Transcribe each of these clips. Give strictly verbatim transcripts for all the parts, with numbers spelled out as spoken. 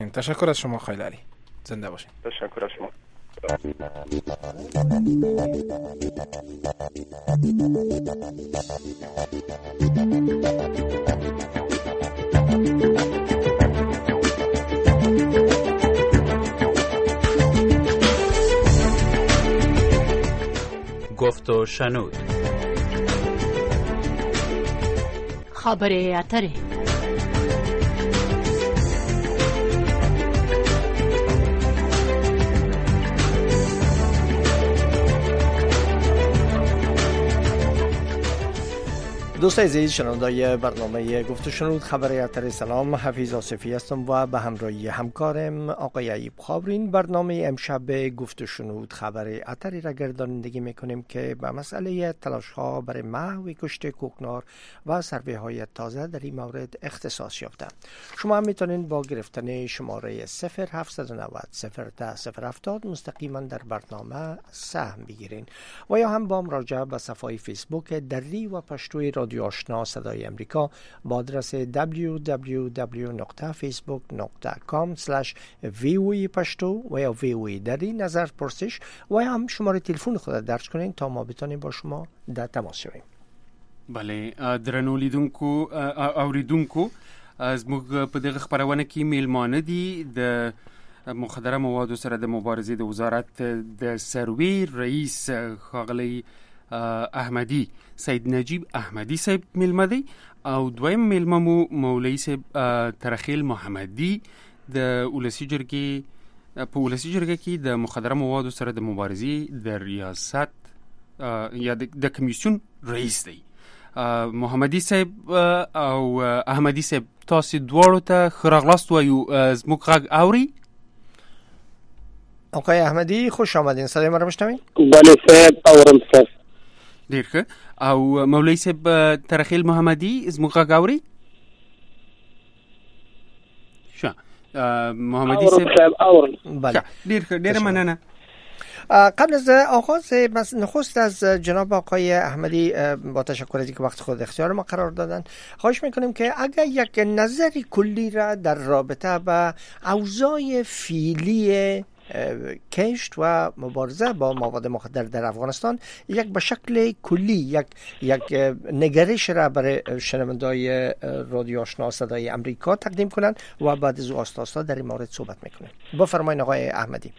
تشکر از شما خیلی علی. زنده باشین. تشکر از شما. گفت و شنود. خبر اتری. دوستان عزیز شنوندای برنامه گفت و شنود خبر اتر، سلام، حفیظ آصفی هستم و به همراهی همکارم آقای ایوب خاورین برنامه امشب گفت و شنود خبر اتری را گردانندگی میکنیم که به مسئله تلاش ها برای محو کشت کوکنار و سروی های تازه در این مورد اختصاص یافته. شما هم میتونید با گرفتن شماره صفر هفت صفر نه صفر ده صفر هفتاد مستقیما در برنامه سهم بگیرین و یا هم با مراجعه به صفحه فیسبوک دری و پشتوی رادیو آشنا صدای امریکا با آدرس دبلیو دبلیو دبلیو دات فیسبوک دات کام اسلش وی او ای پشتو و یا وی او ای دری نظر پرسش و هم شماره تلفن خود درج کنین تا ما بتونیم با شما در تماس شویم. بله درنو لیدونکو اوریدونکو از موږ په دغه خبرونه کې میلمانه دي د مخدره موادو سره د مبارزې د وزارت د سروي رئیس ښاغلی احمدی سید نجیب احمدی صاحب میلمه دی او دویم میلمه مو مولوی صاحب ترخیل محمدی د ولسی جرګې په ولسی جرګه کې د مخدره موادو سره د مبارزې د ریاست یا د کمیسیون رئیس دی. محمدی صاحب او احمدی صاحب تاسو دواړو ته ښه راغلاست وایو. زموږ غږ اوري؟ آقای احمدی خوش آمدین. صدای ما رو میشنوین؟ بله صاحب اورم صاحب. ډیر ښه. او مولوی صاحب ترخیل محمدی زموږ غږ اوري؟ ښه. محمدی صاحب اورم. بله. ډیر ښه. ډیره مننه. قبل از آغاز نخست از جناب آقای احمدی با تشکر از اینکه وقت خود اختیار ما قرار دادن خواهش میکنیم که اگر یک نظری کلی را در رابطه با اوضاع فعلی کشت و مبارزه با مواد مخدر در افغانستان یک به شکل کلی یک یک نگرش را برای شنوندای رادیو آشنا صدای امریکا تقدیم کنند و بعد از او آستا آستا در این مورد صحبت میکنیم. بفرمایید آقای احمدی.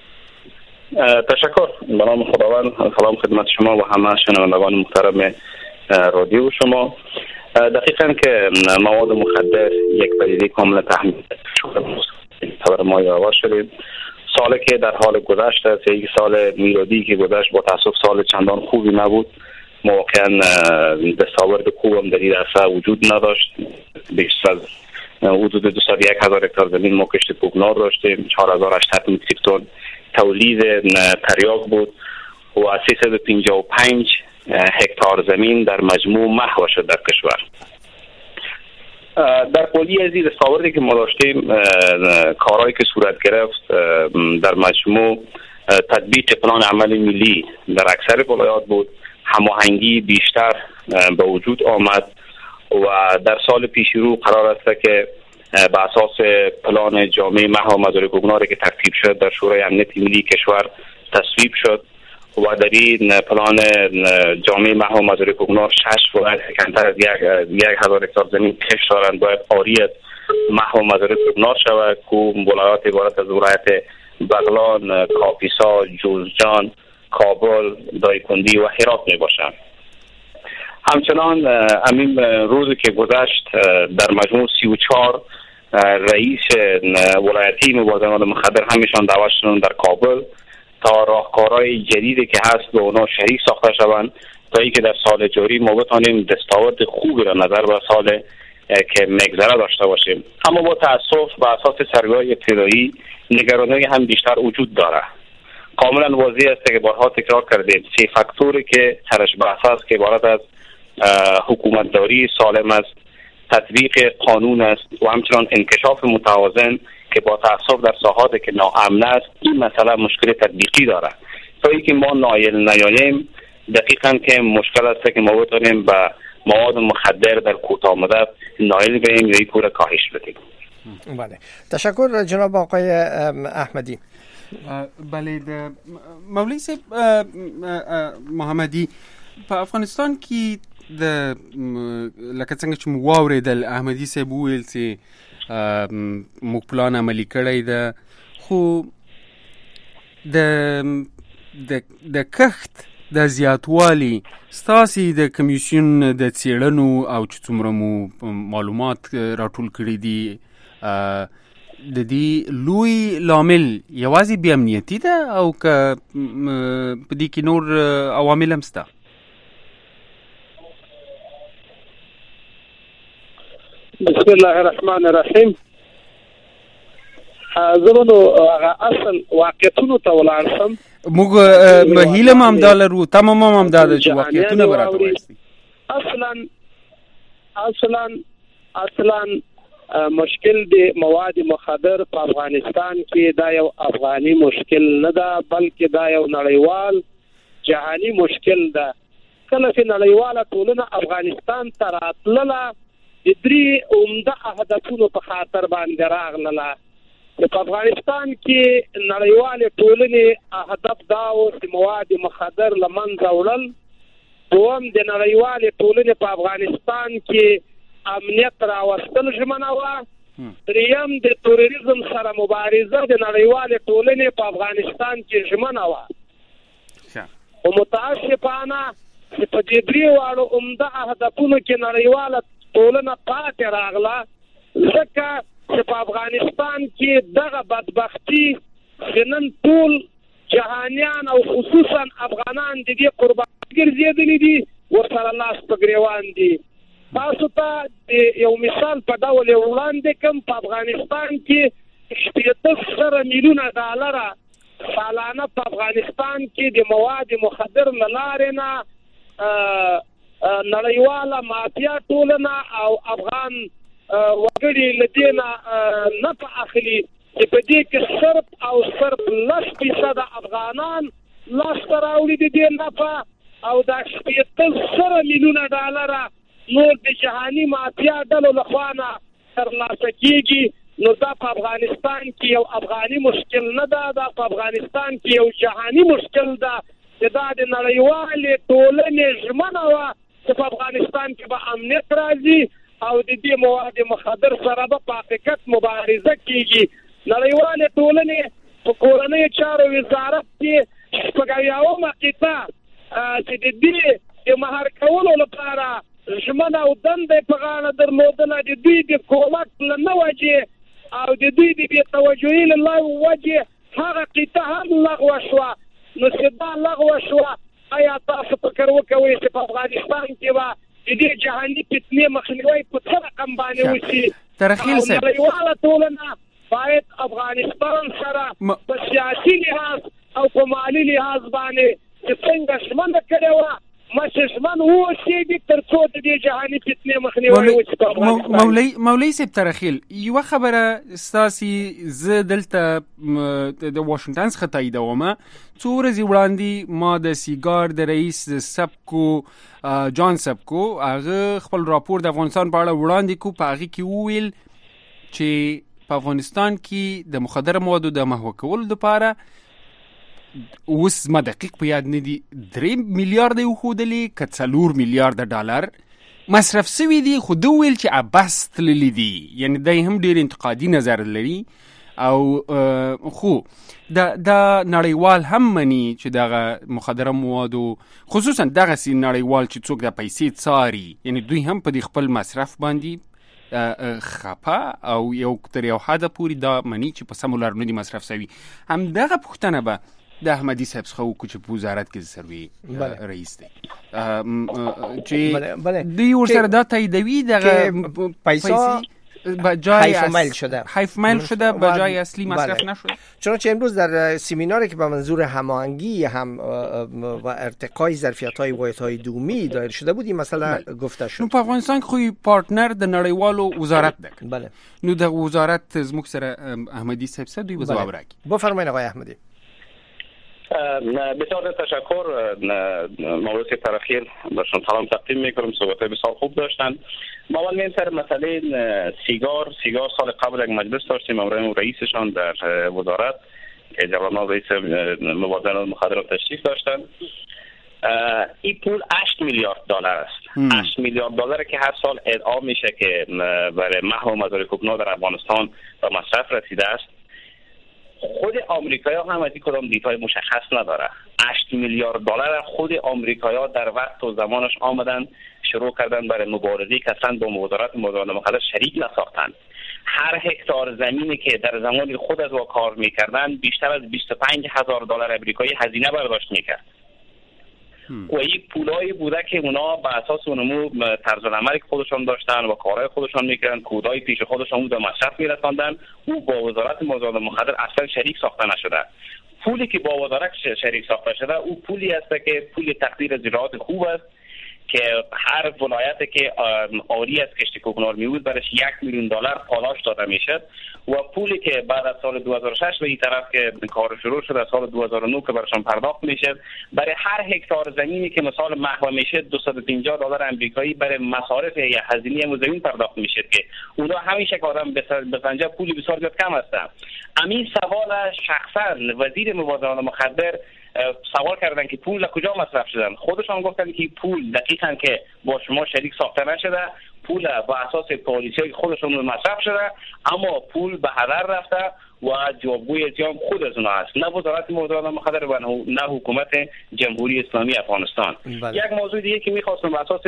تشکر. به نام خداوند. سلام خدمت شما و همه شنوندگان محترم رادیو شما. دقیقاً که مواد مخدر یک پدیده کاملا تحمیل شده خبر ما یاور شدید. سالی که در حال گذشت است، یک سال میلادی که گذشت با تاسف سال چندان خوبی نبود. ما واقعا دستاورد خوبم در این عرصه وجود نداشت. بیشتر از حدود دویست و یک هزار هکتار زمین ما کشت کوکنار داشتیم، چهار هزار و هشتصد متریک تن تولید تریاک بود و سیصد و پنجاه و پنج هکتار زمین در مجموع محو شد در کشور. در کلی از این دستاوردی که ما داشتیم، کارهایی که صورت گرفت در مجموع تطبیق پلان عمل ملی در اکثر ولایات بود، هماهنگی بیشتر به وجود آمد و در سال پیش رو قرار است که به اساس پلان جامع محو مزارع کوکناری که ترتیب شد در شورای امنیت ملی کشور تصویب شد و در این پلان جامع محو مزارع کوکنار شش ولایت کمتر از یک هزار هکتار زمین کشت دارند باید عاری از محو مزارع کوکنار شود که ولایات عبارت از ولایت بغلان، کاپیسا، جوزجان، کابل، دایکندی و هرات می باشند. همچنان همین روزی که گذشت در مجموع سی و چهار رئیس ولایتی مبارزه با مخدر همیشان دعوت شدند در کابل تا راهکارهای جدیدی که هست به اونا شریک ساخته شوند تا اینکه در سال جاری ما بتانیم دستاورد خوبی را نظر به سال که مگذره داشته باشیم. اما با تاسف به اساس سروی‌های ابتدایی نگرانی هم بیشتر وجود داره. کاملا واضح است که بارها تکرار کردیم سه فاکتوری که سرش بحث است که عبارت از حکومتداری سالم است، تطبیق قانون است و همچنان انکشاف متوازن که با تاسف در ساحاتی که ناامن است این مسئله مشکل تطبیقی داره. تا اینکه ما نایل نیاییم دقیقاً که مشکل است که ما بتونیم به مواد مخدر در کوتاه مدت نایل بشیم یا این کار کاهش بدیم. بله تشکر جناب آقای احمدی. بله د مولوی صاحب محمدي په افغانستان کې د لکه څنګه چې مو واورېدل احمدي صاحب وویل چې موږ پلان عملي کړی ده، خو د د د کښت د زیاتوالي ستاسې د کمیسیون د څېړنو او چې څومره مو معلومات راټول کړي دي د دې لوی لامل یوازې بې امنیتي ده او که په دې کې نور عوامل هم شته؟ بسم الله الرحمن الرحیم. زه به نو هغه اصل واقعیتونو ته ولاړ شم. موږ هیله هم همدا لرو، تمه هم همدا ده چې واقعیتونه به راته ووایاست. اصلا اصلا اصلا مشکل د مواد مخدر په افغانستان کې دا یو افغاني مشکل نه ده، بلکې دا یو نړیوال جهاني مشکل ده. کله چې نړیواله ټولنه افغانستان ته راتلله د درې عمده اهدافونو په خاطر باندې راغله. په افغانستان کې نړیوالې ټولنې اهداف دا و چې مواد مخدر له منځه وړل. دوم د نړیوالې ټولنې په افغانستان کې امنیت راوستل ژمنه وه. دریم د تروریزم سره مبارزه د نړیوالې ټولنې په افغانستان کې ژمنه وه. او متاسفانه چې په دې درېواړو عمده اهدافونو کې نړیواله ټولنه پاتې راغله، ځکه چې په افغانستان کې دغه بدبختي چې نن ټول جهانیان او خصوصا افغانان د دې قرباني ګرځېدلي دي ورسره لاس په ګریوان دي. تاسو ته یو مثال په ډول وړاندې کوم. په افغانستان کې شپېته زره میلیونه ډالره سالانه په افغانستان کې د مواد مخدر له لارې نه نړیواله مافیا ټولنه او افغان وګړي له دې نه نفع اخلي چې په دې کې صرف او صرف لس فیصده افغانان لاسته راوړي د دې نفع، او دا شپېته زره میلیونه ډالره نور د جهاني مافیا ډلو لخوا نه ترلاسه کېږي. نو دا په افغانستان کې یو افغاني مشکل نه ده، دا په افغانستان کې یو جهاني مشکل ده چې دا د نړیوالې ټولنې ژمنه وه چې په افغانستان کې به امنیت راځي او د دې مواد مخدر سره به په حقیقت مبارزه کېږي. نړیوالې ټولنې په کورنیو چارو وزارت کې شپږویاومه قطعه چې د دې د مهار کولو لپاره ژمنه او دنده په غاړه درلودله، د دوی د کومک له نه وجې او د دوی د بې توجهۍ له وجې هغه قطعه هم لغوه شوه. نو چې دا لغوه شوه، ایا تاسو فکر وکوئ چې په افغانستان کې به د دې جهاني فتنې مخنیوی په څه رقم باندې وشي؟ ترخیل صاحب، نړیواله ټولنه باید افغانستان سره په سیاسي لحاظ او په مالي لحاظ باندې چې څنګه ژمنه کړې وه مشه ژمن واوسېږي تر څو د دې جهاني فتنې مخنیوی وشي په افغانستان. مولوي مولوي صاحب ترخیل، یوه خبره ستاسې زه دلته د واشنګټن څخه تاییدومه. څو ورځې وړاندې ما د سیګار د رئیس سبکو جان سبکو هغه خپل راپور د افغانستان په اړه وړاندې کو. په هغې کې وویل چې په افغانستان کې د مخدره موادو د محوه کولو لپاره اوس ما دقیق په یاد نه دي درې میلیارده وښودلې که څلور میلیارده ډالر مصرف سوي دي، خو ده ویل چې عباس تللی دي. یعنی دی هم ډېر انتقادي نظر لري او خو دا دا نړیوال هم مني چې دغه مخدره موادو خصوصا دغسې نړیوال چې څوک د پیسې څاري، یعنی دوی هم په دې خپل مصرف باندې خپه او یو تر یو حده پورې دا مني چې په سمو لارو نه دي مصرف سوي. همدغه پوښتنه به د احمدي صاحب څخه وکړو چې په وزارت کې سروي رئیس دی چې دوی ورسره دا تاییدوي دغه پیسې بجای حیف میل شده حیف میل شده بجای اصلی مصرف نشده. چنانچه امروز در سمیناری که به منظور هماهنگی هم و ارتقای ظرفیت‌های واحدهای دومی دایر شده بود این مسئله گفته شد. نو په افغانستان کې خو پارتنر د نړیوالو وزارت ده. بله. نو د وزارت زموږ سره احمدي صاحب سره دوی وځواب راکړي. بفرمایئ آقای احمدی. بسیار تشکر. مولوی ترخیر برشان سلام تقدیم میکنم. صحبت بسیار خوب داشتن. ما اول میریم سر مسئله سیگار. سیگار سال قبل یک مجلس داشتیم، امروز رئیسشان در وزارت که جوانان رئیس مبادلات مخدرات تشریف داشتن. این پول هشت میلیارد دلار است. هشت میلیارد دلار که هر سال ادعا میشه که برای محو مزارع کوکنار در افغانستان به مصرف رسیده است. خود آمریکایی‌ها هم از این کدام دیتای مشخص نداره. هشت میلیارد دلار خود آمریکایی‌ها در وقت و زمانش آمدن شروع کردن برای مبارزه که اصلا با وزارت مبادلات مخدر شریک نساختن. هر هکتار زمینی که در زمان خود از وا کار میکردن بیشتر از بیست و پنج هزار دلار آمریکایی هزینه برداشت میکرد. و این پولایی بوده که اونا به اساس اونمو طرز العملی که خودشان داشتن و کارهای خودشان میکردن، کودای پیش خودشان به مصرف میرساندن. او با وزارت مبادلات مخدر اصلا شریک ساخته نشده. پولی که با وزارت شریک ساخته شده او پولی است که پول تقدیر زراعت خوب است که هر ولایتی که آری از کشت کوکنار میود برش یک میلیون دلار پاداش داده میشد و پولی که بعد از سال دو هزار و شش به این طرف که کار شروع شد از سال دو هزار و نه که برشان پرداخت میشد برای هر هکتار زمینی که مثال محو میشد دویست و پنجاه دلار آمریکایی برای مصارف یا هزینه زمین پرداخت میشد که اونا همیشه که آدم بسنجه پولی بسیار زیاد کم هستن. همین سوال شخصا وزیر مبادلات مخدر سوال کردن که پول کجا مصرف شدن. خودشان گفتن که پول دقیقاً که با شما شریک ساخته نشده، پول با اساس پالیسی خودشون مصرف شده، اما پول به هدر رفته و جوابگوی اتهام خود از اونها است، نه وزارت مبادلات مخدر و نه حکومت جمهوری اسلامی افغانستان. بله. یک موضوع دیگه که می‌خواستم به اساس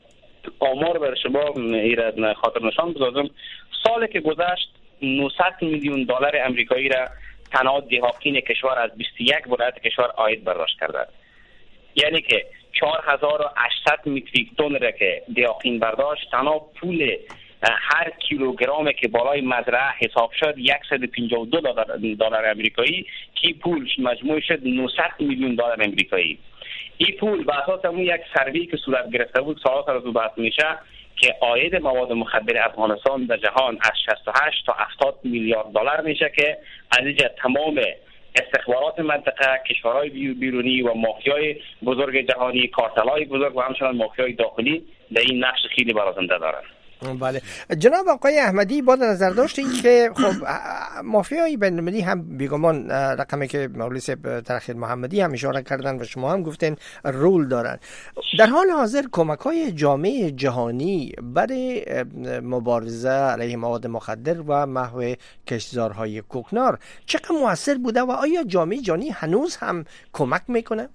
آمار بر شما ایراد خاطر نشان بذارم، سالی که گذشت نهصد میلیون دلار آمریکایی را تنها دهاقین کشور از بیست و یک ولایت کشور عاید برداشت کردند. یعنی که چهار هزار و هشتصد متریک تن را که دهاقین برداشت، تنها پول هر کیلوگرم که بالای مزرعه حساب شد صد و پنجاه و دو دلار آمریکایی که پول مجموع شد نهصد میلیون دلار آمریکایی. این پول به اساس همون یک سروی که صورت گرفته بود سالات از او بحث میشه که عاید مواد مخدر افغانستان در جهان از شصت و هشت تا هفتاد میلیارد دلار میشه که از اینجا تمام استخبارات منطقه، کشورهای بیرونی و مافیای بزرگ جهانی، کارتل‌های بزرگ و همچنان مافیای داخلی در این نقش خیلی برازنده دارند. بله جناب آقای احمدی، با نظر داشت این که خب مافیای بین‌المللی هم بیگمان رقمی که مولوی ترخیر محمدی هم اشاره کردن و شما هم گفتین رول دارن. در حال حاضر کمک‌های جامعه جهانی برای مبارزه علیه مواد مخدر و محو کشتزارهای کوکنار چقدر مؤثر بوده و آیا جامعه جهانی هنوز هم کمک میکنه؟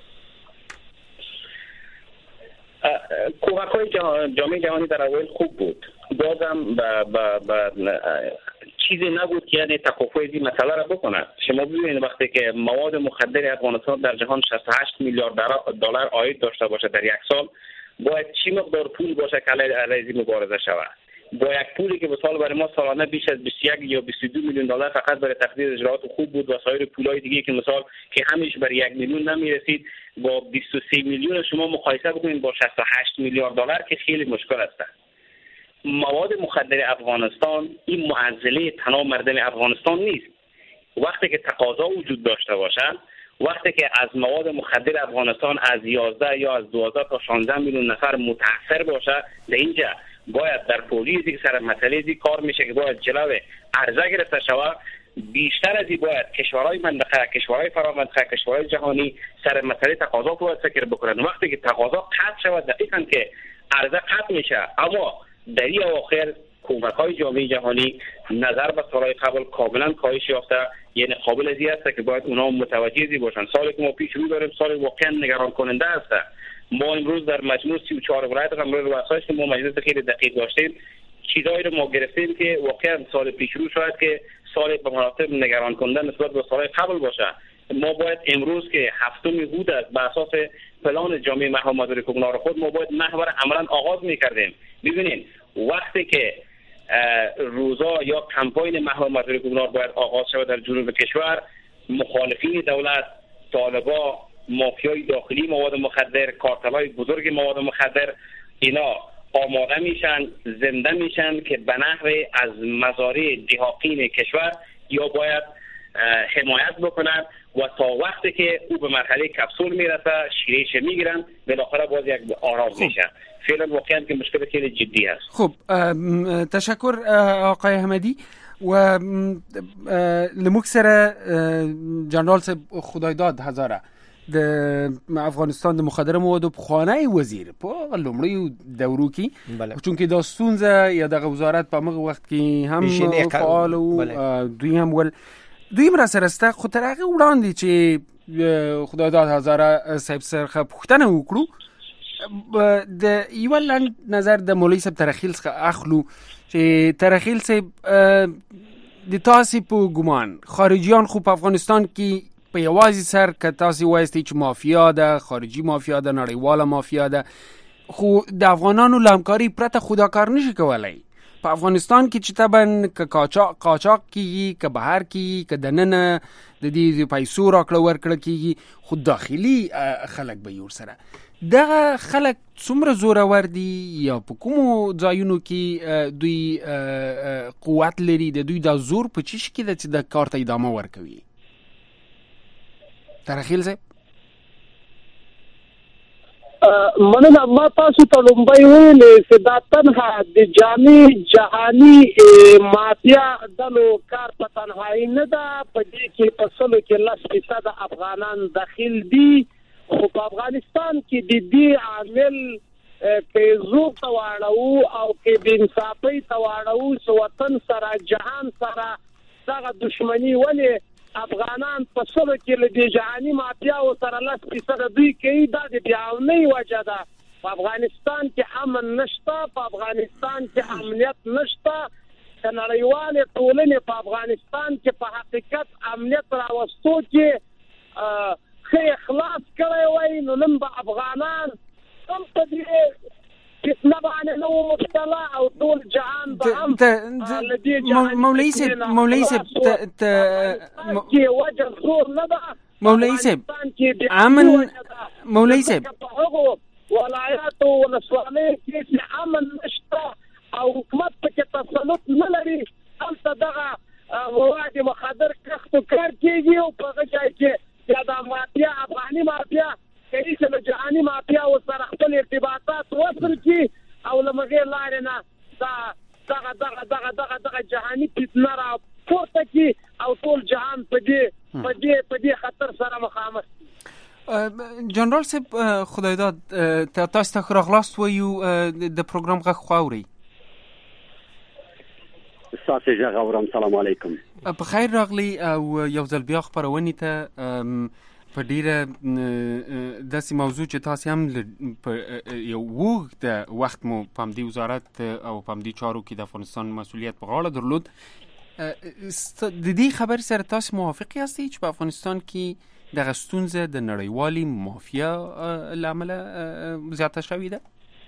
کمک های جامعه جهانی در اول خوب بود، بازم با, با, با چیزی نبود که یعنی تکافؤ این مسئله را بکنه. شما ببینید وقتی که مواد مخدر افغانستان در جهان شصت و هشت میلیارد دلار عاید داشته باشه در یک سال، باید چی مقدار پول باشه که علیه مبارزه شود؟ با یک پولی که به سال برای ما سالانه بیش از بیست و یک یا بیست و دو میلیون دلار فقط برای تقدیر اجراءات خوب بود و سایر پولای دیگه که مثال که همیشه برای یک میلیون نمیرسید، با بیست و سه میلیون شما مقایسه بکنید با شصت و هشت میلیارد دلار که خیلی مشکل است. مواد مخدر افغانستان این معضله تنها مردم افغانستان نیست. وقتی که تقاضا وجود داشته باشد، وقتی که از مواد مخدر افغانستان از یازده یا از دوازده تا شانزده میلیون نفر متاثر باشه، در اینجا باید در پولیسی سر مسئله دی کار میشه که باید جلوه عرضه گرفته شود. بیشتر از این باید کشورهای منطقه، کشورهای فرامنطقه، کشورهای جهانی سر مسئله تقاضا باید فکر بکنن. وقتی که تقاضا قطع شود دقیقاً که عرضه قطع میشه، اما در این اواخر کمک‌های جامعه جهانی نظر به سالهای قبل کاملا کاهش یافته، یعنی قابل از این است که باید اونها متوجه زی باشن. سالی که ما پیش رو داریم سال واقعا نگران کننده است. ما امروز در مجموع سی و چهار ولایت قمر واساش که ما مجلس خیلی دقیق داشتیم، چیزایی رو ما گرفتیم که واقعا سال پیش رو شاید که سال به مراتب نگران کننده نسبت به سالهای قبل باشه. ما باید امروز که هفتم هود است به اساس پلان جامعه محو مزارع کوکنار خود ما باید محور عملا آغاز می‌کردیم. ببینید وقتی که روزا یا کمپاین محو مزارع کوکنار باید آغاز شود در جنوب کشور، مخالفین دولت، طالبا، مافیای داخلی مواد مخدر، کارتل‌های بزرگ مواد مخدر، اینا آماده میشن، زنده میشن که به نحو از مزارع دهاقین کشور یا باید حمایت بکنن و تا وقتی که او به مرحله کپسول میرسه شیرهش میگیرن بالاخره باز یک آرام میشه. فعلا واقعا که مشکل خیلی جدی است. خب تشکر آقای احمدی و لموک سره جنرال خدایداد هزاره د افغانستان د مخدره موادو پخوانی وزیر په لومړی دورو کې چونکې دا ستونزه یا د وزارت په هغه وخت کې هم فعال او دوی هم ول دوی مر سره است خو تر هغه وړاندې چې خدایداد هزاره صاحب سره پوښتنه وکړو د یو لنډ نظر د مولوی صاحب ترخیل څخه اخلو چې ترخیل صاحب د تاسو په ګمان خارجيان خو په افغانستان کې په یوازې سر که تاسو وایستی چې مافیا ده، خارجي مافیا ده، نړیواله مافیا ده، خو د افغانانو له همکاري پرته خدا کار نشي کولای. په افغانستان کې چې طبعا که قاچاق قاچاق کیږي، که بهر کیږي، که دننه د دې پیسو راکړه ورکړه کیږي، خو داخلي خلک به یور سره دغه خلک څومره زورور دي یا په کومو ځایونو کې دوی قوت لري، د دوی د زور په چی شي کې د چې د کار ته ادامه ورکوي. ترخیل صاحب مننه. ما تاسو ته لومبای ویلې چې دا تنها د جامع جهاني مافیا دلو کار په تنهایی نه ده، په دې کې په سلو کې لس فیصد افغانان داخل دي، خو په افغانستان کې د دې عامل کې زور تواړو او کې د انصافي تواړو چې وطن سره جهان سره دغه دشمنی ولې افغانان په سلو کې له دې جهاني مافیا او سره لس فیصد دوی کوي. دا د بیاونۍ وجه ده. په افغانستان کې امن نشته، په افغانستان کې امنیت نشته. که نړیوالې ټولنې په افغانستان کې په حقیقت امنیت راوستو کې ښه اخلاص کړی وای نو نن به افغانان هم په دې فتنه باندې نه و مبتلا او ټول جهان به هم له دې جهان مولوي صاحب مولوي صاحب کې وجه زور نه ده. مولوي صاحب امن مولوي صاحب هغه ولایاتو ولسوالۍ کې امن نشته او حکومت پکې تسلط نه لري. هلته دغه مواد مخدر کښت کار کېږي او په هغه ځای کې یا د مافیا افغاني مافیا کوي چې له جهاني مافیا سره خپل ارتباطات وصل کړي او له مغې لارې نه دغه دغه دغه دغه دغه جهاني فتنه را پورته کړي او ټول جهان په دې په دې په دې خطر سره مخامخ دي. جنرال صاحب خدایداد تاسو ته راغلاست وایو د پروګرام غږ خاوري تاسو ژغ اورم. سلام علیکم. په خیر راغلی او یو ځل بیا خبرونې ته په ډیره داسې موضوع چې تاسو هم په یو وخت وخت مو په دې وزارت او په دې چارو کې د افغانستان مسؤلیت په غاړه درلود. د دې خبر سره تاسو موافق یاستئ چې په افغانستان کې د ستونزه د نړیوالي مافیا لامل زیاته شوې ده؟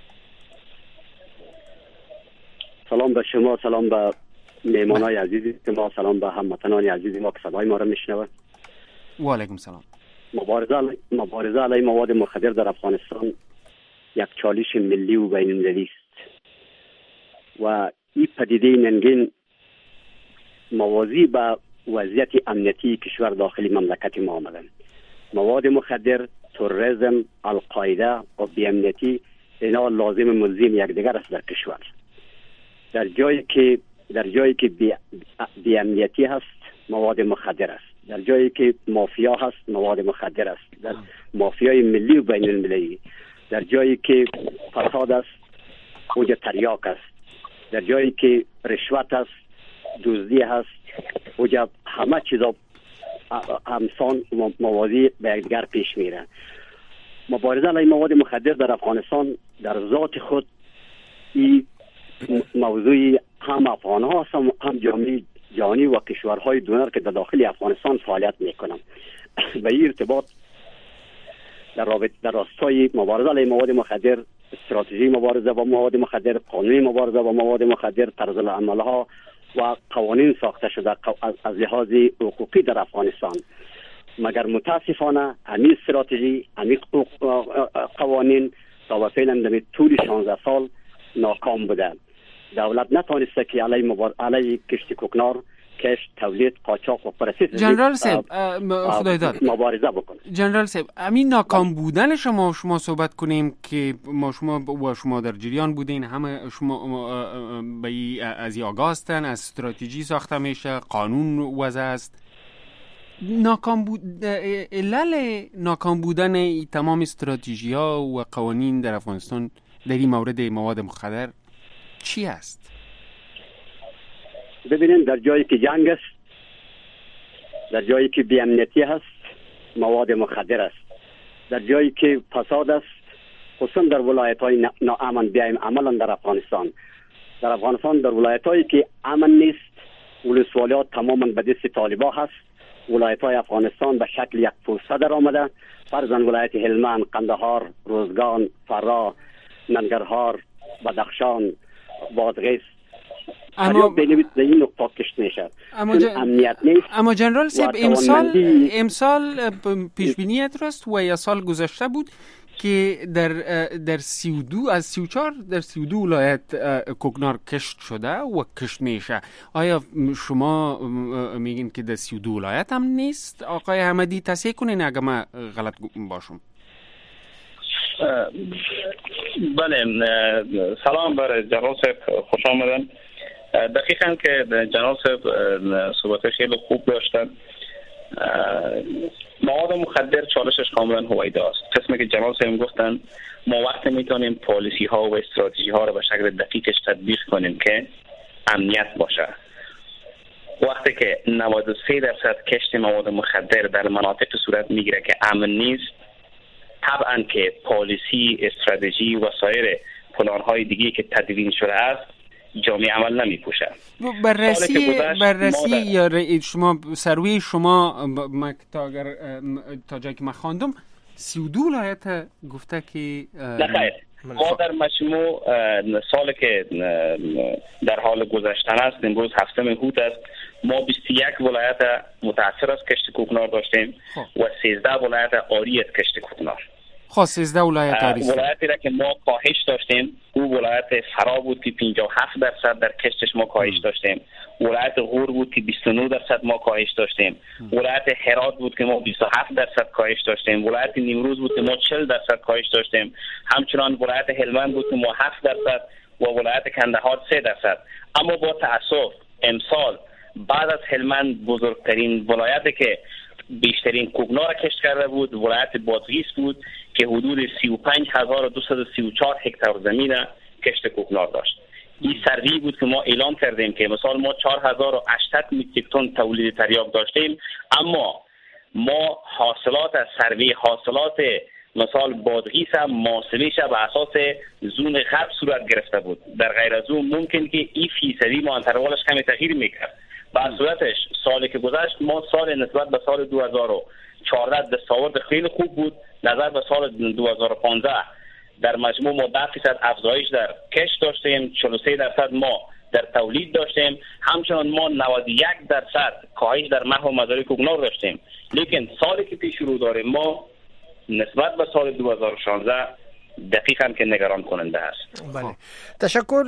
سلام به شما، سلام به مهمانای عزیزی ما، سلام به هموطنان عزیزی ما که صدای ما را میشنوند. و علیکم سلام. مبارزه مبارزه علیه مواد مخدر در افغانستان یک چالش ملی و بین المللی است و این پدیده ننگین موازی به وضعیت امنیتی کشور داخلی مملکت ما آمدند. مواد مخدر، تروریسم، القاعده و بی‌امنیتی اینا لازم ملزم یکدیگر است در کشور. در جایی که در جایی که بی‌امنیتی هست مواد مخدر است، در جایی که مافیا هست مواد مخدر است، در مافیای ملی و بین المللی، در جایی که فساد است اوج تریاک است، در جایی که رشوت است، دزدی هست، اوج همه چیزا همسان موازی به یکدیگر پیش میره. مبارزه علیه مواد مخدر در افغانستان در ذات خود این موضوع هم افغان ها هست هم جامعه جهانی و کشورهای دونر که در داخل افغانستان فعالیت میکنند. به این ارتباط در رابطه در راستای مبارزه علیه مواد مخدر، استراتژی مبارزه با مواد مخدر، قانون مبارزه با مواد مخدر، طرز العمل ها و قوانین ساخته شده از لحاظ حقوقی در افغانستان. مگر متاسفانه همین استراتژی، همین قوانین تا فعلا در طول شانزده سال ناکام بوده. دولت نتونسته که علیه مبار... علیه کشت کوکنار کشت، تولید، قاچاق و پرسیس جنرال صاحب خدای داد مبارزه بکنه. جنرال صاحب همین ناکام بودن شما شما صحبت کنیم که ما شما و شما در جریان بودین، همه شما به از آگاه هستن، از استراتژی ساخته میشه، قانون وضع است. ناکام بود علل ناکام بودن تمام استراتژی ها و قوانین در افغانستان در این مورد مواد مخدر چی است؟ ببینید در جایی که جنگ است، در جایی که بی‌امنیتی هست، مواد مخدر است. در جایی که فساد است، خصوصا در ولایت‌های ناامن بیایم عملا در افغانستان. در افغانستان در ولایت‌هایی که امن نیست، ولسوالیات تماما به دست طالبان هست. ولایت‌های افغانستان به شکل یک پوسته در آمده، فرضاً ولایت هلمند، قندهار، روزگان، فرا، ننگرهار، بدخشان، بادغیس، اما بینید در این نقطه کشت میشه. اما جن... امنیت نیست. اما جنرال صاحب امسال امسال پیش بینیت راست و یا سال گذشته بود که در در سی و دو از سی و چهار در سی و دو ولایت کوکنار کشت شده و کشت میشه. آیا شما میگین که در سی و دو ولایت هم نیست؟ آقای احمدی تصحیح کنین اگه من غلط باشم. بله، سلام بر جناب صاحب، خوش آمدن. دقیقاً که جناب صاحب صحبت خیلی خوب داشتن. مواد مخدر چالشش کاملا هویدا است. قسمی که جناب صاحب گفتن ما وقت میتونیم پالیسی ها و استراتژی ها رو به شکل دقیقش تطبیق کنیم که امنیت باشه. وقتی که نود و سه درصد کشت مواد مخدر در مناطق صورت میگیره که امن نیست، طبعا که پالیسی، استراتژی و سایر پلان های دیگه که تدوین شده است جامعه عمل نمی پوشه. بررسی بررسی یا شما سروی شما تا اگر تا جایی که من خواندم سی و دو ولایت گفته که نخیر ما در مجموع سال که در حال گذشتن است، امروز هفتم هوت است، ما بیست و یک ولایت متاثر از کشت کوکنار داشتیم و سیزده ولایت عاری از کشت کوکنار. خب سیزده ولایت عاری است. ولایتی را که ما کاهش داشتیم او ولایت فرا بود که پنجاه و هفت درصد در کشتش ما کاهش داشتیم. ولایت غور بود که بیست و نه درصد ما کاهش داشتیم. ولایت هرات بود که ما بیست و هفت درصد کاهش داشتیم. ولایت نیمروز بود که ما چهل درصد کاهش داشتیم. همچنان ولایت هلمند بود که ما هفت درصد و ولایت کندهار سه درصد. اما با تأسف امسال بعد از هلمند بزرگترین ولایتی که بیشترین کوکنار کشت کرده بود ولایت بادغیس بود که حدود سی و پنج هزار و دویست و سی و چهار هکتار زمین کشت کوکنار داشت. این سروی بود که ما اعلام کردیم که مثلا ما چهار هزار و هشتصد متریک تن تولید تریاک داشتیم، اما ما حاصلات از سروی حاصلات مثال بادغیس هم محاسبه‌اش به اساس زون غرب صورت گرفته بود. در غیر از اون ممکن که این فیصدی مانتروالش کمی تغییر میکرد. بعد صورتش سالی که گذشت ما سال نسبت به سال دو هزار و چهارده دستاورد خیلی خوب بود. نظر به سال دو هزار و پانزده در مجموع ما ده درصد افزایش در کشت داشتیم، چهل و سه درصد ما در تولید داشتیم، همچنان ما نود و یک درصد کاهش در محو مزارع کوکنار داشتیم. لیکن سالی که پیش رو داریم ما نسبت به سال دو هزار و شانزده دقیقاً که نگران کننده است. بله. تشکر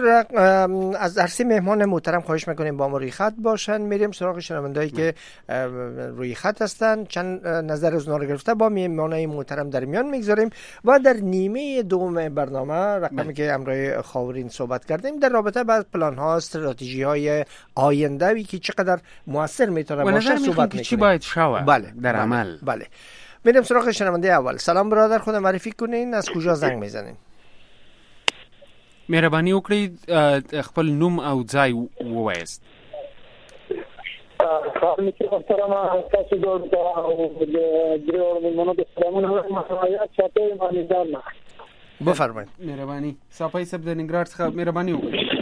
از عرصه مهمان محترم خواهش میکنیم با ما روی خط باشن. میریم سراغ شنوندهایی که روی خط هستن، چند نظر از اونها رو گرفته با مهمانای محترم در میان میگذاریم و در نیمه دوم برنامه رقمی که امروز خاورین صحبت کردیم در رابطه با پلان ها، استراتژی های آینده که چقدر موثر میتونه باشه صحبت میکنیم. چی باید شود بله. در بله. عمل. بله. میریم سراغ شنونده اول. سلام برادر، خود معرفی کنین، از کجا زنگ میزنین؟ مهرباني وکړئ خپل نوم او ځای ووایاست. خانم چې محترمه تاسو د درو مېلمنو د سلامونو حمایت ساتي مانیدان. بفرمایئ. مهرباني صاحب صاحب د ننګرهار څخه مهرباني وکړئ.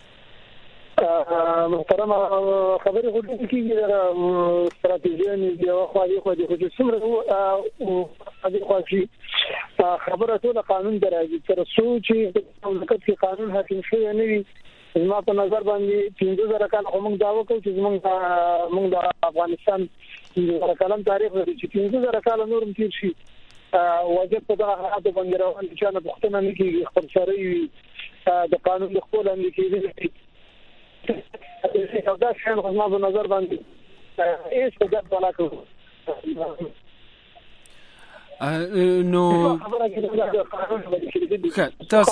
محترمه خبرې غوډه کیږي د استراتیژي دی او خو دې خو دې چې څومره او دې خو چې خبره ټول قانون درایي تر څو چې مملکت کې قانون حاکم شوی نه وي. زما په نظر باندې پنځه زره کال موږ دا وکړو چې موږ موږ د افغانستان د کلام تاریخ لري چې پنځه زره کال نورم تیر شي واجب په دغه حالت باندې روان چې نه پښتنه نه کیږي خپل سره د قانون د خپل اندې کېږي. دا شان خو ما په نظر باندې هیڅ څه بالا کوي نو تاسو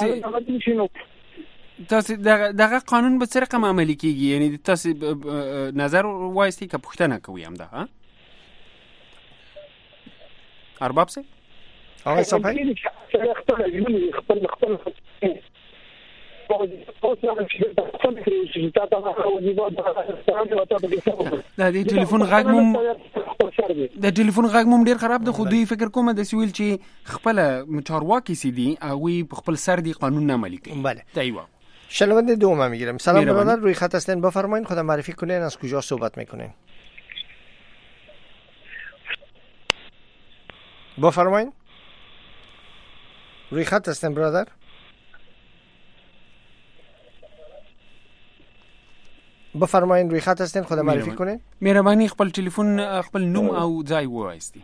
تاسو دغه قانون به څه رقم عملی کیږي؟ یعنی تاسو نظر وایستی که پوښتنه کوي هم ده ها ارباب سه آقای صافی خپل خپل دا د ټلیفون غږ مم د ټلیفون غږ مم ډیر خراب ده، خو دوی فکر کوم د سویل چې خپل چارواکي سي دي او وی خپل سر دی قانون نه عملی کوي. بله ایوه شنونده دوم میگیرم. سلام برادر، روی خط هستین، بفرمایید خودم معرفی کنین، از کجا صحبت میکنین؟ بفرمایید روی خط هستین برادر. بفرمایید روی خط هستین، خودم معرفی کنین. مهربانی خپل ټلیفون خپل نوم او ځای ووایستی.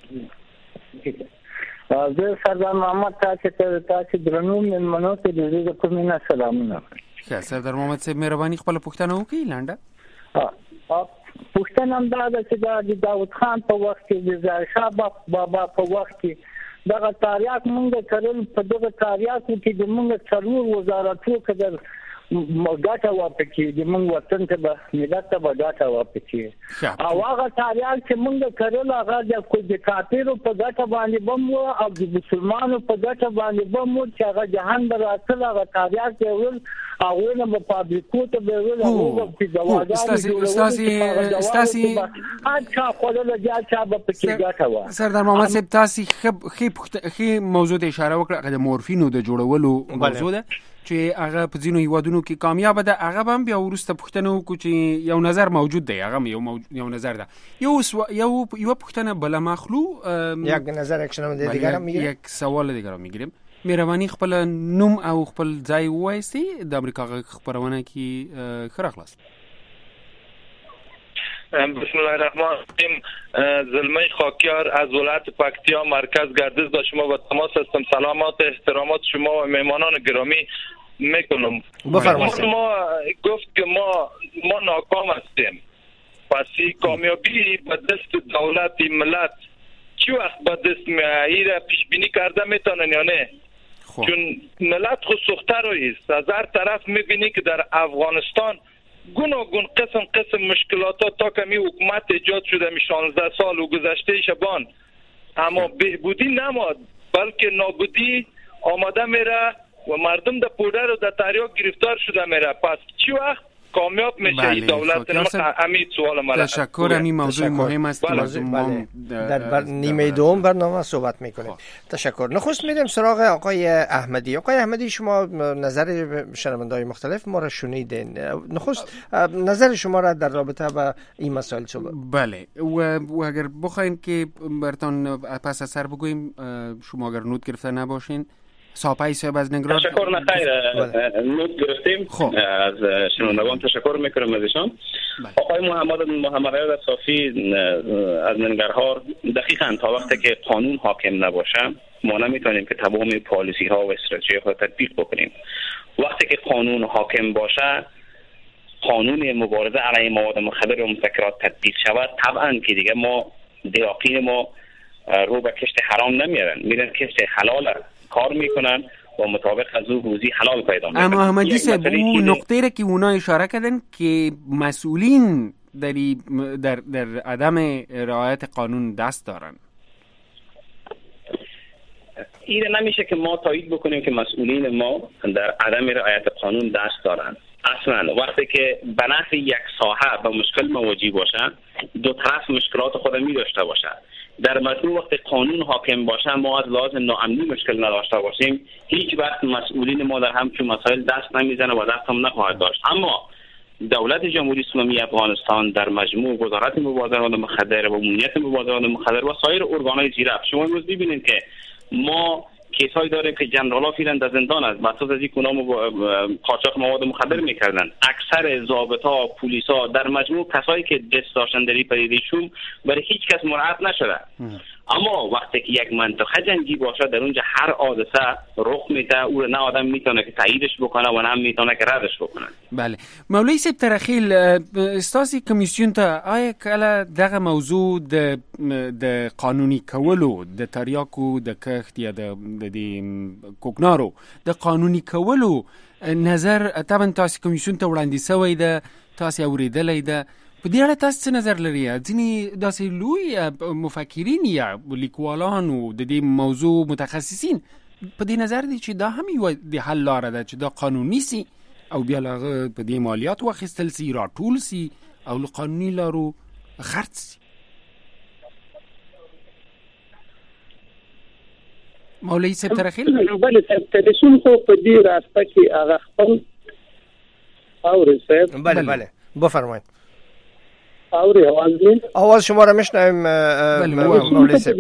زه سردار محمد تاسو ته تاسو درنو منو ته د دې کومه سلامونه. ښه سردار محمد صاحب مهرباني خپل پوښتنه وکړئ لانډه. ا پوښتنه هم دا ده چې د داوود خان په وخت کې د ظاهر شاه بابا په وخت کې دغه تاریخ مونږ کړل، په دغه تاریخ کې د مونږ څلور وزارتونو کې ګټه واپکې د مونږ وطن ته به ملت ته به ګټه واپکې او هغه تاریخ چې مونږ کړل هغه د کوم د کافرو په ګټه باندې بم او د مسلمانانو په ګټه باندې بم چې هغه جهان براتل هغه تاریخ دی ول هغه نه په فابریکو ته به ول هغه په دواګانو استاسي استاسي اچھا خلل جا چا به پکې ګټه وا. سردار محمد صاحب تاسو خې خې موضوع ته اشاره وکړه د مورفینو د جوړولو موضوع ده چې هغه په ځینو هیوادونو کې کامیاب ده. هغه هم بیا ورسته پوښتنه وکړو چې یو نظر موجود دی، هغه یو موجود یو نظر ده، یو یو یو پوښتنه بل مخلو یک نظر اکشنم دیگه میگیرم، یک سوال دیگه میگیریم. مهرباني خپل نوم او خپل ځای وایستی د امریکا خبرونه کې خره خلاص. بسم الله الرحمن الرحیم. زلمه خاکیار از ولایت پکتیا مرکز گردش با شما با تماس هستم. سلامات احترامات شما و مهمانان گرامی میکنم. بفرمایید. ما گفت که ما ما ناکام هستیم، پس کامیابی به دست دولت ملت چی وقت به دست میایره پیش بینی کرده میتونن یا نه؟ خوب. چون ملت خود سوخته رویست. از هر طرف میبینی که در افغانستان گوناگون قسم قسم مشکلات ها تا کمی حکومت ایجاد شده می شانزده سال و گذشته شبان، اما بهبودی نماد بلکه نابودی آماده میره و مردم در پودر و در تریاک گرفتار شده میره. پس چی وقت کامیاب میشه این دولت؟ امید سوال مرا. تشکر. این موضوع مهم است که لازم در بر... نیمه دوم برنامه صحبت میکنیم. تشکر. نخست میریم سراغ آقای احمدی. آقای احمدی شما نظر شنونده‌های مختلف ما را شنیدین. نخست نظر شما را در رابطه با این مسائل صحبت. بله و, و اگر بخواین که براتون پس از سر بگوییم شما اگر نوت گرفته نباشین. ساپای صاحب از نگران. تشکر نخیر نوت گرفتیم. خوب. از شنوندگان تشکر میکنم از ایشان. آقای محمد محمد عیاد صافی از ننگرهار دقیقاً تا وقتی که قانون حاکم نباشه ما نمیتونیم که تمام پالیسی ها و استراتژی ها تطبیق بکنیم. وقتی که قانون حاکم باشه، قانون مبارزه علیه مواد مخدر و مسکرات تطبیق شود، طبعاً که دیگه ما دیاقین ما رو به کشت حرام نمیارن، میرن کشت حلال کار میکنن و مطابق از او روزی حلال پیدا میکنن. اما احمدی صاحب اون نقطه را که اونا اشاره کردن که مسئولین در در در عدم رعایت قانون دست دارن، این نمیشه که ما تایید بکنیم که مسئولین ما در عدم رعایت قانون دست دارن. اصلا وقتی که به نفع یک ساحه با مشکل مواجه باشه، دو طرف مشکلات خود می داشته باشه. در مجموع وقتی قانون حاکم باشه ما از لحاظ ناامنی مشکل نداشته باشیم، هیچ وقت مسئولین ما در همچون مسائل دست نمیزنه و دست هم نخواهد داشت. اما دولت جمهوری اسلامی افغانستان در مجموع وزارت مبادرات مخدر و امنیت مبادرات مخدر و سایر ارگانهای زیرا، شما امروز ببینید که ما کیسایی داریم که جنرال‌ها فعلا در زندان است بساط از اینکه اونا قاچاق مواد مخدر میکردن. اکثر ضابط‌ها، پلیس‌ها در مجموع کسایی که دست داشتن در این پدیدهشون برای هیچ کس مراعات نشده. اما وقتی که یک منطقه جنگی باشه در اونجا هر حادثه رخ میده، او نه آدم میتونه که تاییدش بکنه و نه میتونه که ردش بکنه. بله مولوی صاحب ترخیل استاسي کمیسیون ته آیا کله دغه موضوع د د قانوني کولو د تریاکو د کښت یا د د کوکنارو د قانوني کولو نظر طبعا تاسو کمیسیون ته وړاندې شوی ده، تاسو اوریدلای ده، په دې اړه تاسو څه نظر لري؟ ځینې داسې لوی مفکرین یا لیکوالان او د دې موضوع متخصصین په دې نظر دي چې دا هم یو د حل لاره ده چې دا قانوني سي او بیا هغه په دې مالیات واخیستل سي، راټول سي او له قانوني لارو خرڅ سي. مولوی صاحب ترخیل بله تدشون خو په دې راسته کې هغه خپل اوري صاحب. بله بله بفرمایید. آوری آواز می آواز شما را میشنویم مولوی صاحب.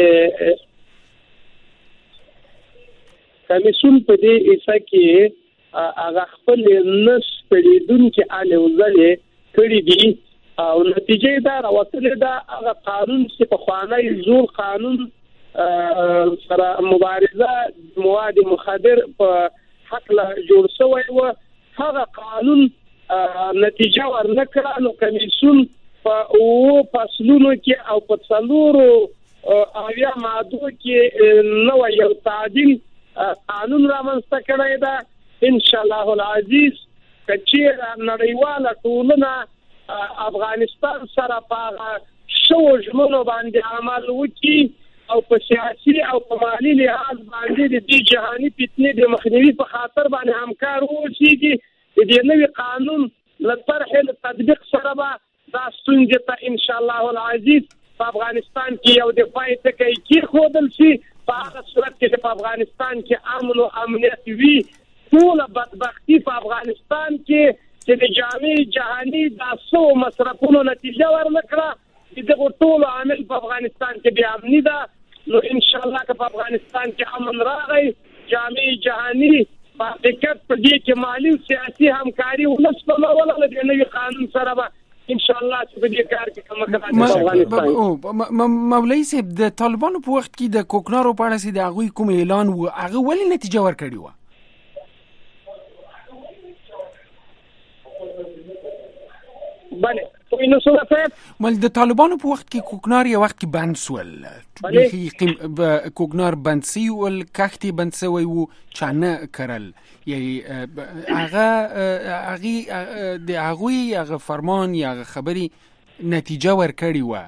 کمیسیون په دې ایسا کې هغه خپل نس پریدون کې اله وزله کړی دي او نتیجه دا راوصله دا هغه قانون چې په خوانای زور قانون سره مبارزه مواد مخدر په حق له جوړ شوی و، هغه قانون نتیجه ورنکړه. نو کمیسیون په او فصلونو کې او په څلورو اویا ماده کې نو یو تعدیل قانون رامنځته کړی دا. ان شاء الله العزیز کچیر نړیواله ټولنه افغانستان سره په شو ژمنو باندې عمل وکړي او په سیاسي او په مالی لحاظ باندې د دې جهاني فتنې د مخنیوي په خاطر باندې همکار وشيږي. د دې نوي قانون لطرح له تطبیق سره به دا ستونزې ته ان شاء الله العزیز په افغانستان کې یو د پای ټکی کې خودل شي. په هغه صورت کې په افغانستان کې امن او امنیت وي. ټول بدبختی په افغانستان کې چې د جامع جهاني د څو مصرفونو نتیجه ورنکړه چې د ټول عامل په افغانستان کې بیا امني ده. نو ان شاء الله که په افغانستان کې امن راغی جامع جهاني په حقیقت په دې کې مالی او سیاسي همکاري ولسمه ولا د نوي قانون سره به ان شاء الله چې په دې کار کې کومه کوي. افغانستان مولوی صاحب د طالبانو په وخت کې د کوکنارو په اړه د هغوی کوم اعلان و هغه ولې نتیجه ورکړی و؟ بله وینو څه ده مل د طالبانو په وخت کې کوکنار یو وخت کې بند سول، بلې کوکنار بند سی ول کښتې بند سوی و چانه کرل یعنی هغه هغه د هغوی هغه فرمان یا هغه خبري نتیجه ورکړی و.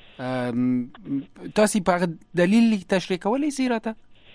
تاسو په هغه دلیل تشریح کولی سئ راته؟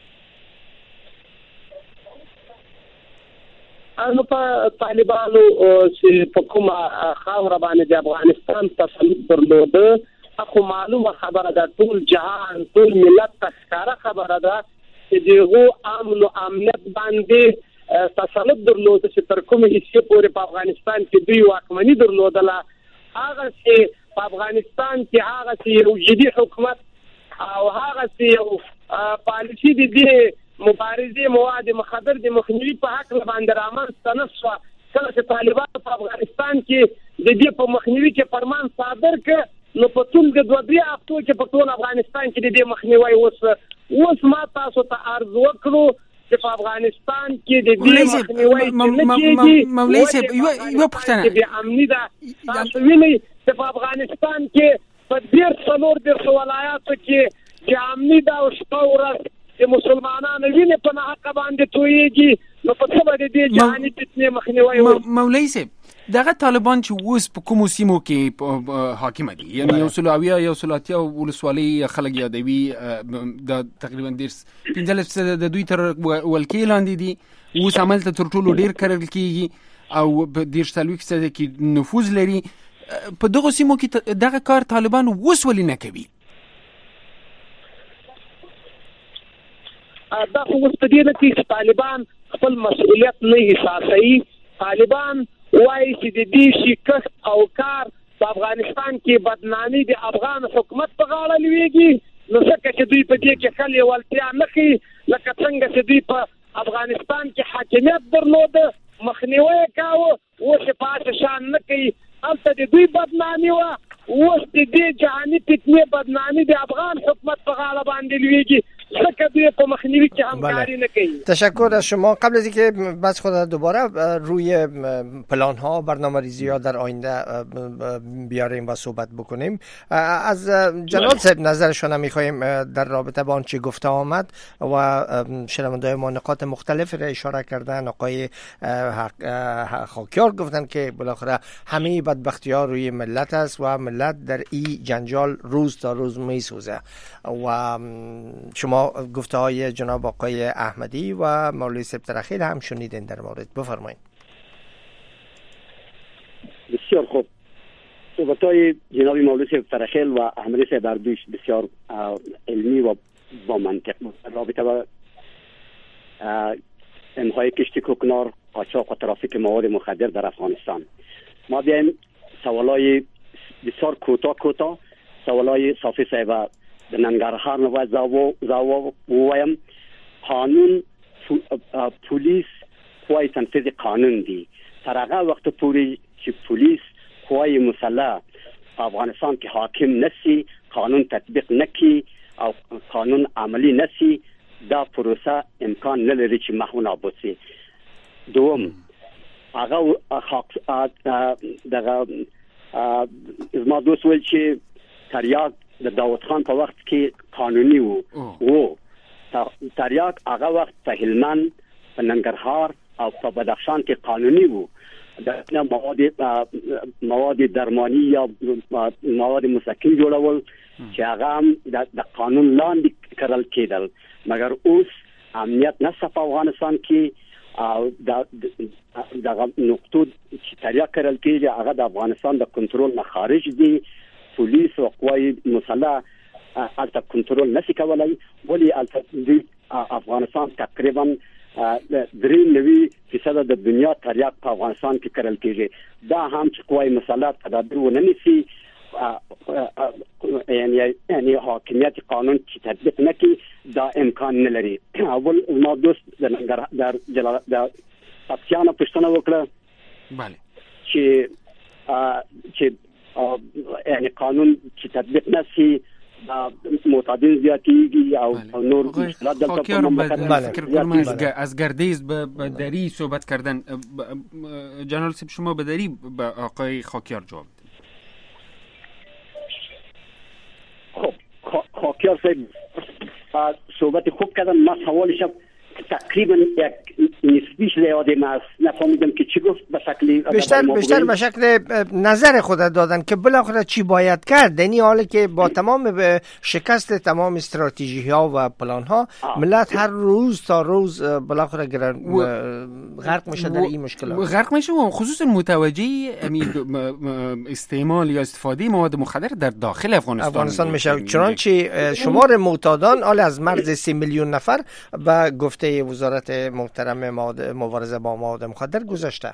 انو په طالبانو چې په کومه خاوره باندې د افغانستان تسلط درلوده خو معلومه خبره ده، ټول جهان ټول ملت ته ښکاره خبره ده چې دغه امن او امنیت باندې تسلط درلوده چې تر کومه حصې پورې په افغانستان کې دوی واکمني درلودله. هغه چې په افغانستان کې هغه چې یو جدي حکومت او هغه چې یو پالیسي د دې مبارزه مواد مخدر د مخنیوي په حق باندې رامنځته نه شوه. کله چې طالبان په افغانستان کې د دې په مخنیوي کې فرمان صادر کړ نو په ټول د دوه درې هفتو کې په ټول افغانستان کې د دې مخنیوي وس اوس ما تاسو ته عرض وکړو چې په افغانستان کې د دې مخنیوي نه کېږي. مولوی صاحب یو پوښتنه د امني ده تاسو وینئ چې په افغانستان کې په ډېر څلور دېرش ولایاتو کې د امني ده او شپه ورځ د مسلمانانو وینې په ناحقه باندې تویېږي. نو په څه به د دې جهاني فتنې مخنیوی وشي؟ مولوی صاحب دغه طالبان چې اوس په کومو سیمو کې حاکمه دي یعنی یو سل اویا یو سل اتیا ولسوالۍ خلک یادوي د تقریبا ډېر پنځلس د دوی تر ولکې لاندې دي، اوس هملته تر ټولو ډېر کرل کېږي او په دېرش څلوېښت سده کې نفوذ لري. په دغو سیمو کې دغه کار طالبان اوس ولې نه کوي؟ دا خو اوس په دې نه چې طالبان خپل مسؤلیت نه احساسوي. طالبان وایي چې د دې شکست او کار په افغانستان کې بدنامي د افغان حکومت په غاړه لویږي. نو ځکه چې دوی په دې کې ښه لېوالتیا نه کوي لکه څنګه چې دوی په افغانستان کې حاکمیت درلوده مخنیوی یې کاوه، اوس یې په هسې شان نه کوي. هلته د دوی بدنامي وه اوس دې جهاني فتنې بدنامي د افغان حکومت په غاړه باندې لویږي، ځکه دوی په مخنیوي کې همکاری نه کوي. تشکر از شما. قبل از اینکه بس خود دوباره روی پلان ها برنامه ریزی ها در آینده بیاریم و صحبت بکنیم، از جناب صاحب نظرشون هم میخوایم در رابطه با آنچه گفته آمد و شنونده‌های ما نکات مختلف را اشاره کردن. آقای خاکیار گفتن که بالاخره همه بدبختی ها روی ملت است و ملت در این جنجال روز تا روز میسوزه و شما گفته های جناب آقای احمدی و مولوی سبترخیل هم شنیدین در مورد. بفرمایید. بسیار خوب. صحبت های جناب مولوی سبترخیل و احمدی سبردوش بسیار علمی و با منطق رابطه با امهای کشتی کوکنار، قاچاق و ترافیک مواد مخدر در افغانستان. ما بیایم سوالای بسیار کوتاه کوتاه سوالای صافی صاحب د ننګرهار نو زاو وایم. قانون پولیس قوای تنفیذ قانون دی. تر هغه وخت پورې چې پولیس قوای مسلح افغانستان کې حاکم نسی، قانون تطبیق نکي او قانون عملی نسی، دا پروسه امکان نه لري چې محو نابود شي. دوم هغه دغه زما دوست ویل چې تریاک د داوود خان په وخت کې قانوني وو وو تریاک هغه وخت په هلمند، په ننګرهار او په بدخشان کې قانوني وو. د مواد مواد درمانی یا مواد مسکن جوړول چې هغه هم د قانون لاندې کړل کېدل، مګر اوس امنیت نشته په افغانستان کې او د دغه نقطو چې تریاک کړل کېږي هغه د افغانستان د کنټرول نه خارج دي. پولیس او قوای مسلح البته کنټرول نشي کولای، ولی البته افغانستان تقریبا درې نوي فیصد د دنیا تریاک په افغانستان کې کړل کېږي. دا هم چې قوای مسلح تدابیر ونه نیسي، یعنی یعنی حاکمیت قانون چې تطبیق نکړي، دا امکان نه لري. اول ما دوست در در جلال د پکتیانو پښتنه وکړه بله چې چې یعنی قانون چې تطبیق نشي معتادین زیاتیږي او نور مشکلات دلته په مملکت. فکر کنم از از گردیز به دری صحبت کردن. جنرال صاحب شما به دری به آقای خاکیار جواب بدید. خب خاکیار صاحب صحبت خوب کردن. ما سوالش تقریبا یک نسبیش یادم است، نفهمیدم که چی گفت به شکلی بیشتر بیشتر به شکل نظر خود دادن که بالاخره چی باید کرد. یعنی حالی که با تمام به شکست تمام استراتژی ها و پلان ها ملت هر روز تا روز بالاخره غرق میشه در این مشکلات، غرق میشه و خصوصا متوجه استعمال یا استفاده مواد مخدر در داخل افغانستان افغانستان میشه. چنانچه شمار معتادان حال از مرز سی میلیون نفر به گفته وزارت محترم مبارزه با مواد مخدر گذاشته.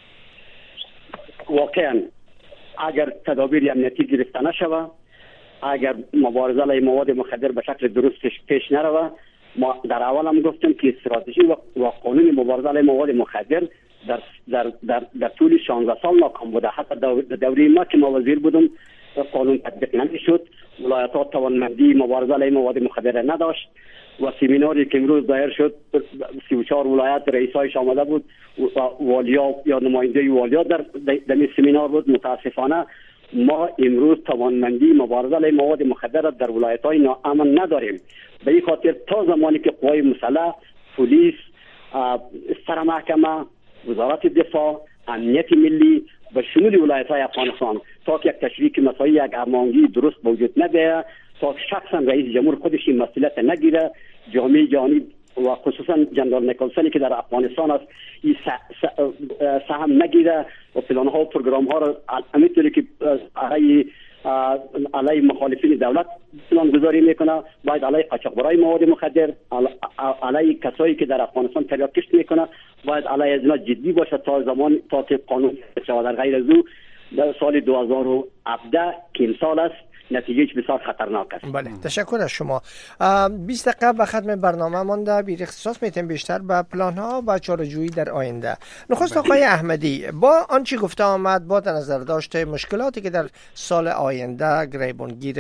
واقعا اگر تدابیر امنیتی گرفته نشود، اگر مبارزه علیه مواد مخدر به شکل درست پیش نروه، ما در اول هم گفتم که استراتژی و قانون مبارزه علیه مواد مخدر در در در, در طول شانزده سال ناکام بوده. حتی دوره ما که ما وزیر بودم قانون تطبیق نمیشد، ولایت‌ها توانمندی مبارزه علیه مواد مخدر نداشت و سمیناری که امروز دایر شد سی و چهار ولایت رئیسایش آمده بود، والیا یا نماینده والیا در در سمینار بود. متاسفانه ما امروز توانمندی مبارزه علیه مواد مخدر در ولایت‌های ناامن نداریم. به این خاطر تا زمانی که قوای مسلح، پلیس، سر محکمه، وزارت دفاع، امنیت ملی و شمول ولایت‌های افغانستان تا که یک تشریک مسائل یک هماهنگی درست وجود نده، تا شخصا رئیس جمهور خودش این مسئولیت نگیره، جامعه جهانی و خصوصا جنرال نیکلسونی که در افغانستان است این سهم نگیره و پلان ها و پروگرام ها را همینطوری که علیه علیه مخالفین دولت پلان گذاری میکنه، باید علیه قاچاقبرای مواد مخدر، علیه کسایی که در افغانستان تریاکشت میکنه باید علیه از اینا جدی باشه تا زمان تا که قانون شود. در غیر از او در سال دو هزار و هفده که امسال است نتیجهش بسیار خطرناک است. بله، تشکر از شما. بیست دقیقه به ختم برنامه مانده. بیر اختصاص میتیم بیشتر به پلان ها و چاره‌جویی در آینده. نخست آقای احمدی، با آنچه گفته آمد، با در نظر داشته مشکلاتی که در سال آینده گریبانگیر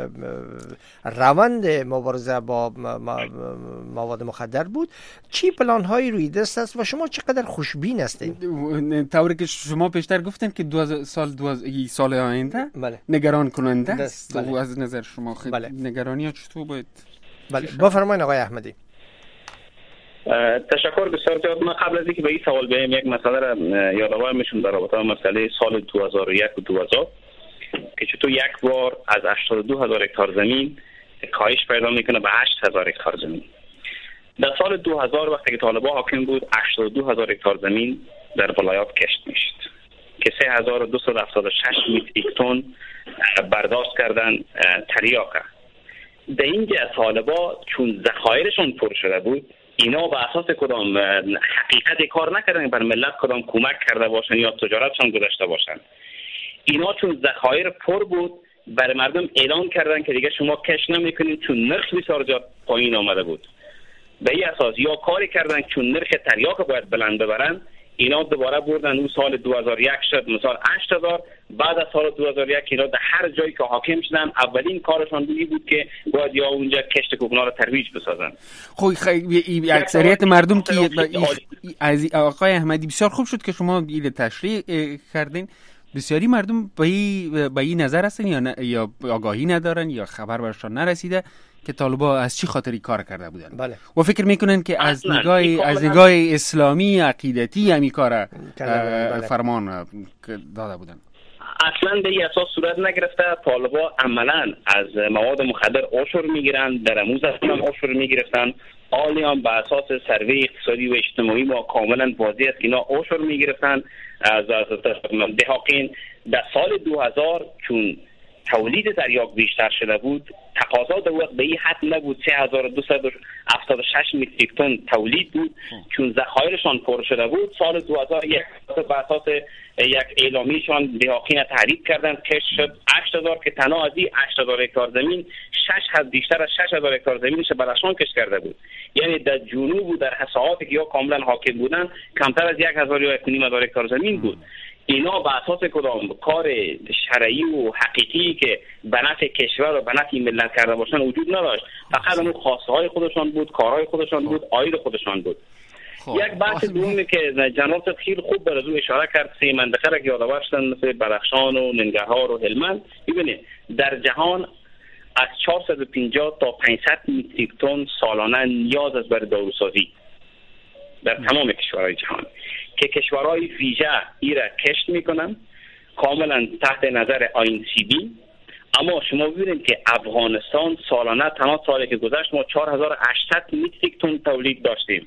روند مبارزه با مواد مخدر بود، چی پلان هایی روی دست است و شما چقدر خوشبین هستید؟ طوری که شما پیشتر گفتن که دو سال دو سال آینده بله. نگران کننده است. بله. از نظر شما خیلی بله. نگرانی ها چطور باید؟ بله، بفرمایید آقای احمدی. تشکر بسیار زیاد. من قبل از اینکه به این سوال بیایم یک مسئله را یادآور میشم در رابطه با مسئله سال دو هزار و یک و دو هزار که چطور یک بار از هشتاد و دو هزار هکتار زمین کاهش پیدا میکنه به هشت هزار هکتار زمین. در سال دو هزار وقتی که طالبان حاکم بود هشتاد و دو هزار هکتار زمین در ولایات کشت میشد که سه هزار و دویست و هفتاد و شش متریک تن برداشت کردن تریاکه. در اینجا طالبان چون ذخایرشون پر شده بود، اینا به اساس کدام حقیقت کار نکردن بر ملت کدام کمک کرده باشن یا تجارتشون گذاشته باشن. اینا چون ذخایر پر بود بر مردم اعلان کردن که دیگه شما کش نمیکنید چون نرخ بسیار زیاد پایین آمده بود. به این اساس یا کاری کردن چون نرخ تریاک باید بلند ببرن، اینا دوباره بردن اون سال دو هزار و یک شد مثلا هشت هزار. بعد از سال دو هزار و یک اینا در هر جایی که حاکم شدن اولین کارشان این بود که باید یا اونجا کشت کوکنار رو ترویج بسازن. خب خیلی اکثریت مردم که از آقای احمدی بسیار خوب شد که شما این تشریح کردین. بسیاری مردم به این نظر هستن یا ن... یا آگاهی ندارن یا خبر برشان نرسیده که طالبان از چی خاطری کار کرده بودن. بله. و فکر میکنن که از نگاه از نگاه اسلامی عقیدتی همین کار بله. فرمان داده بودن. اصلا به این اساس صورت نگرفته. طالبان عملا از مواد مخدر عشر میگیرن، در اموز هم عشر میگرفتن. حالیان به اساس سروی اقتصادی و اجتماعی ما کاملا واضح است که اینا عشر میگرفتن از دهاقین. در سال دو هزار چون تولید تریاک بیشتر شده بود، تقاضا در وقت به این حد نبود. سه هزار و دویست و هفتاد و شش متریک تن تولید بود. چون ذخایرشان پر شده بود، سال دو هزار یک به اساس یک اعلامیشان دهاقین تحریک کردن کش شد هشت هزار که تنها از این هشت هزار هکتار زمین شش هزار بیشتر از شش هزار هکتار زمینش براشان کش کرده بود. یعنی در جنوب و در ساحاتی که یا کاملا حاکم بودن کمتر از یک هزار یا یک و نیم هزار هکتار زمین بود. اینا به اساس کدام کار شرعی و حقیقی که به نفع کشور و به نفع ملت کرده باشن وجود نداشت. فقط اون خواسته های خودشان بود، کارهای خودشان بود، آیین خودشان بود. خوب. یک بحث دومی که جناب خیلی خوب بر او اشاره کرد، سه منطقه را یادآور شدن مثل بدخشان و ننگرهار و هلمند. ببینید در جهان از چهارصد و پنجاه تا پانصد متریک تن سالانه نیاز است برای داروسازی در تمام کشورهای جهان که کشورهای ویژه ای را کشت میکنن کاملا تحت نظر آیین سی بی. اما شما ببینید که افغانستان سالانه تنها سالی که گذشت ما چهار هزار و هشتصد متریک تن تولید داشتیم.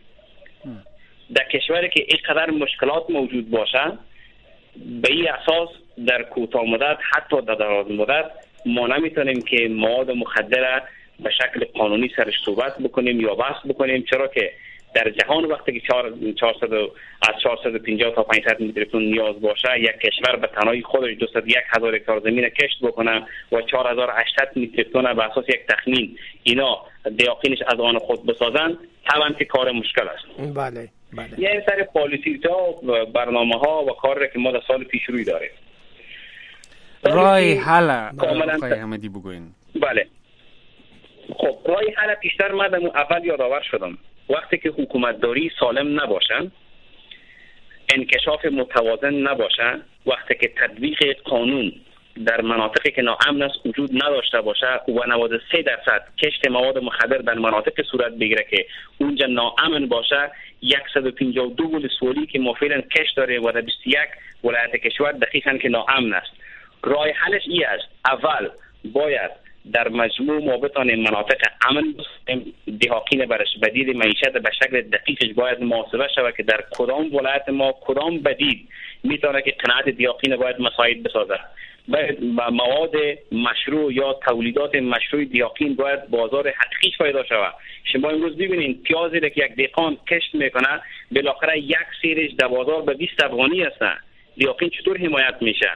در کشوری که اینقدر مشکلات موجود باشه، به این اساس در کوتاه مدت حتی در دراز مدت ما نمیتونیم که مواد مخدر به شکل قانونی سرش صحبت بکنیم یا بحث بکنیم، چرا که در جهان وقتی که چهارصد از چهارصد و پنجاه تا پانصد متریک تن نیاز باشه، یک کشور به تنهایی خودش دویست و یک هزار هکتار زمین کشت بکنه و چهار هزار و هشتصد متریک تن به اساس یک تخمین اینا دیاقینش از آن خود بسازن، طبعا که کار مشکل است. بله بله. یه این سر پالیسی ها و برنامه ها و کار که ما در سال پیش روی داریم. رای حل آقای احمدی بگوین. بله. خب رای حل پیشتر مدام اول یادآور شدم. وقتی که حکومتداری سالم نباشن، انکشاف متوازن نباشه، وقتی که تطبیق قانون در مناطقی که ناامن است وجود نداشته باشه و نود و سه درصد کشت مواد مخدر در مناطق صورت بگیره که اونجا ناامن باشه، صد و پنجاه و دو ولسوالی که ما فعلا کشت داره و در بیست و یک ولایت کشور دقیقاً که ناامن است. راه حلش این است: اول باید در مجموع ما بتانیم مناطق امن بسازیم، دهاقین برش بدیل معیشت به شکل دقیقش باید محاسبه شود که در کدام ولایت ما کدام بدیل میتونه که قناعت دهاقین باید مساعد بسازه. باید مواد مشروع یا تولیدات مشروع دهاقین باید بازار حقیقی پیدا شود. شما امروز ببینید پیازی که یک دهقان کشت میکنه بالاخره یک سیرش در بازار به بیست افغانی هست. دهاقین چطور حمایت میشه؟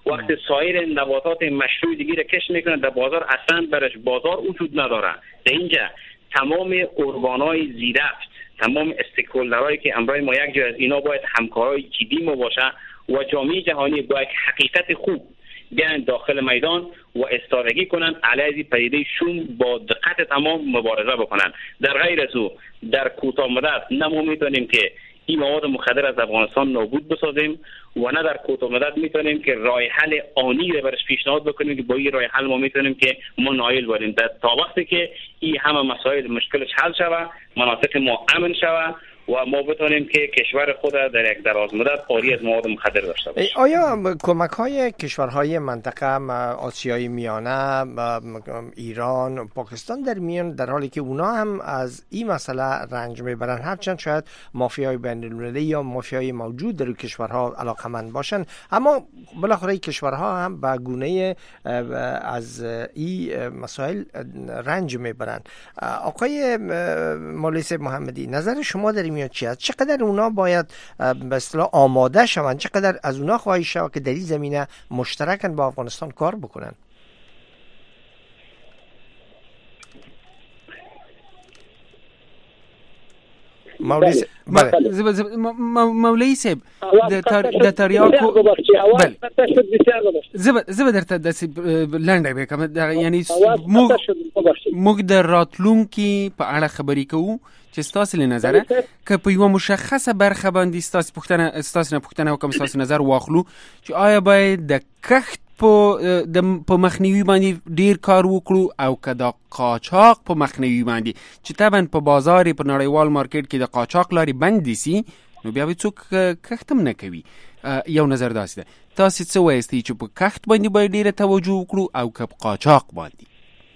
وقتی سایر نباتات مشروع دیگه را کشت میکنه در بازار اصلا برش بازار وجود نداره. در اینجا تمام ارگان‌های زیرفت، تمام استیکهولدرهایی که امروز ما یک جای از اینا باید همکارای جدی ما باشه و جامعه جهانی باید حقیقت خوب بیان داخل میدان و استراتژی کنن علیه پدیده شوم با دقت تمام مبارزه بکنن. در غیر از او در کوتاه مدت نه ما میتونیم که این مواد مخدر از افغانستان نابود بسازیم و نه در کوتاه مدت میتونیم که راه حل آنی رو برش پیشنهاد بکنیم که با این راه حل ما میتونیم که ما نایل باشیم. تا وقتی که این همه مسائل مشکلش حل شود، مناطق ما امن شود و ما بتونیم که کشور خود در یک دراز مدت آری از مواد مخدر داشته باشیم. آیا کمک های کشورهای منطقه آسیای میانه، ایران، پاکستان در میان در حالی که اونا هم از این مسئله رنج میبرن، هرچند شاید مافیای بین المللی یا مافیای موجود در کشورها علاقمند باشن، اما بالاخره کشورها هم به گونه از این مسائل رنج میبرن. آقای مولوی صاحب محمدی، نظر شما در میاد چی است؟ چقدر اونا باید به اصطلاح آماده شوند؟ چقدر از اونا خواهش شود که در این زمینه مشترکاً با افغانستان کار بکنن؟ مولوی مولوی صاحب د تریاکو بله زه به درته داسې لنډه وکړم، یعنی موږ د راتلونکي په اړه خبرې کوو چې ستاسو له نظره که په یوه مشخصه برخه باندې ستاسو پوښتنه ستاسو نه پوښتنه وکړم، ستاسو نظر واخلو چې آیا باید د کښت په د په مخنیوي باندې ډیر کار وکړو او که د قاچاق په مخنیوي باندې چې طبعا په بازار په نړیوال مارکیټ کې د قاچاق لارې بندې سي نو بیا به څوک کښت هم نه کوي. یو نظر داسې ده. تاسو څه وایستئ چې په کښت باندې باید ډیره توجه وکړو او که په قاچاق باندې؟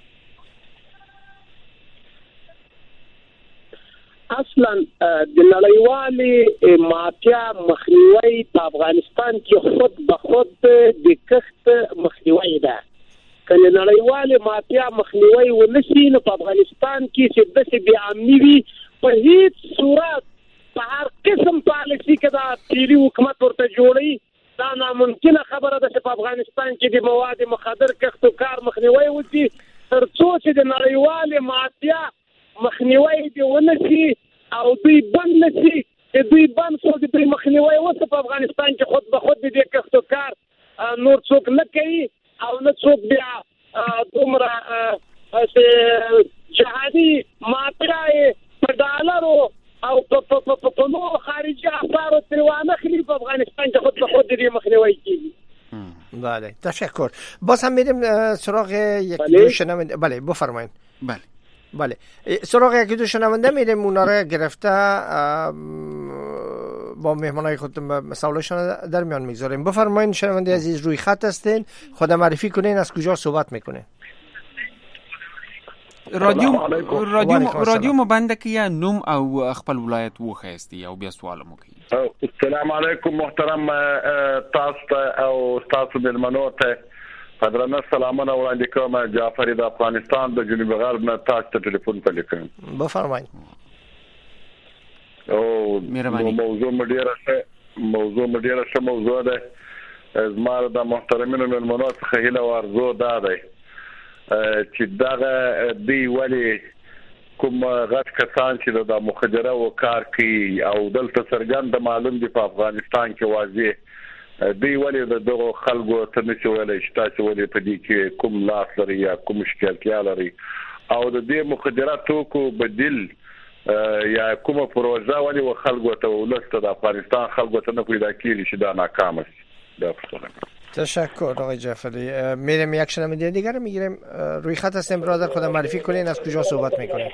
اصلا د نړیوالې مافیا مخنیوي په افغانستان کې خود به خود د کښت مخنیوي ده. که د نړیوالې مافیا مخنیوي ونشي نو په افغانستان کې چې داسې بې امني وي په هیڅ صورت په هر قسم پالیسي کې دا تیري حکومت ورته جوړوي دا ناممکنه خبره ده چې په افغانستان کې د مواد مخدر کښت و کار مخنیوي وشي تر څو چې د نړیوالې مافیا مخنیوي دی ونشي او دوی بند نشي. دوی بند شو د دوی مخنیوي وسه په افغانستان کې خود به خود د دې کښت و کار نور څوک نه کوي او نه څوک بیا دومره جهادي مافیا په ډالرو او په نورو خارجي افکارو ترې وانخلي په افغانستان کې خود به خود د دې مخنیوي کیږي. بله تشکر. باز هم میریم سراغ یک دو شنونده. بله بفرمایید. بله بله سراغ یکی دو شنونده میریم، اونا را گرفته با مهمانای خود مسائلشون در میان میگذاریم. بفرمایید شنونده عزیز، روی خط هستین، خود معرفی کنین، از کجا صحبت میکنین؟ رادیو رادیو رادیو مو بنده که یا نوم او خپل ولایت وخیستی او بیا سوال مو کوي. السلام علیکم محترم تاسو او تاسو ملمنو ته حضرت سلامونه وړاندې کوم. جعفر د افغانستان د جنوب غرب نه تاسو ته ټلیفون کوم. بفرمایئ. او موضوع مډیره ښه موضوع مډیره ښه موضوع ده. زما د محترمینو ملمنو څخه هیله او ارزو دا ده چې دغه دی ولی کوم غټ کسان چې د مخدره او کار کوي او دلته څرګند معلوم دي په افغانستان کې واضح دی ولی د دغه خلکو ته نشي ویلای چې تاسو ولې په دې کې کوم لاس لري یا کوم شکایت لري او د دې مخدره توکو بدیل یا کومه پروژه ولی و خلکو ته ولسته د افغانستان خلکو ته نه پیدا کیږي چې دا ناکام است. دا پښتنه. تشکر آقای جعفری. میریم یک شنونده دیگر رو میگیریم. روی خط هستیم برادر، خود معرفی کنین، از کجا صحبت میکنین؟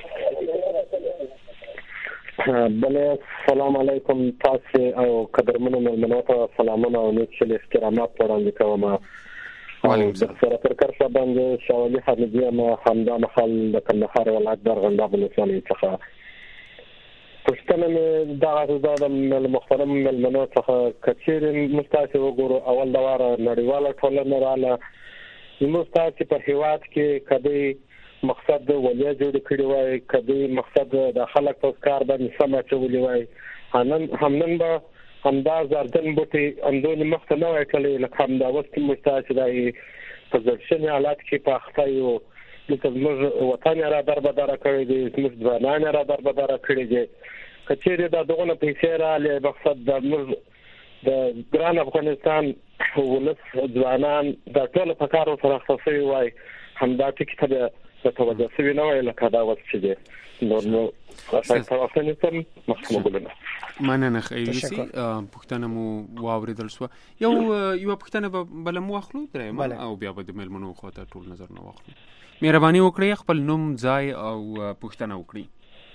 بله سلام علیکم تاسو او قدرمنو ملمنو ته سلامونه او نیک احترامات وړاندې کوم. وعلیکم السلام. سره تر کار باندې شاولي حمیدیه ما همدا مخال د کندهار ولایت درغنده بلوچستان څخه پښتنه مې دا د محترم ملمنو څخه کچېر مستاسي وګورو. اول دا واره نړیواله ټولنه رااله مستاسي په هیواد کې کدی مقصد ولیا جوړ کړی وای، کدی مقصد د خلک په کار باندې سم چولې وای، همنن همنن به همدا زردن بوټي اندونې مخته نه وای کړی لکه همدا اوس کې موږ ته چې دا په زرشنې حالات کې په اخته یو دلته زموږ وطن را دربداره کړی دی، زموږ ځوانان را دربداره کړي دي. که چیرې دا دغونه پیسې راغلې مقصد د موږ د ګران افغانستان ولس ځوانان دا ټول په کار سره خصوصي وای همدا ټکی ته د توجه سوي نه وای لکه دا وڅ چې دی نور نو تاسو افغانستان مخکمه ګلنه مننه خیریسي پښتنه مو واوریدل شو. یو یو پښتنه بل مو اخلو درې او بیا به د ملمنو خاطر ټول نظر نه واخلو. مهرباني وکړئ خپل نوم ځای او پښتنه وکړئ.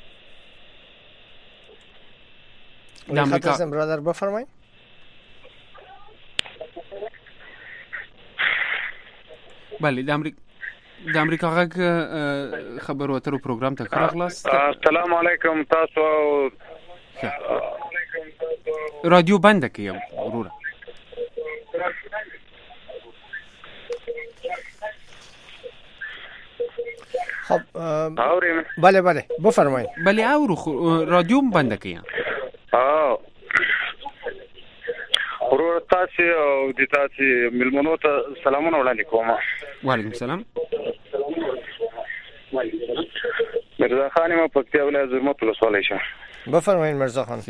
د امریکا څخه برادر بفرمایئ. بله د امریکا د امریکا غږ خبرو اترو پروګرام ته راغلاست. السلام علیکم. تاسو رادیو بند کړئ وروره. خب بله بله بفرمایید. بله اورو رادیو بند کړئ. اه ورور تاسو او د تاسو ملمنو ته سلامونه وړاندې کوم. وعلیکم السلام. مرزا خان ما پکتیا ولایت زرمت ولسوالۍ شه. بفرمایید مرزا خان.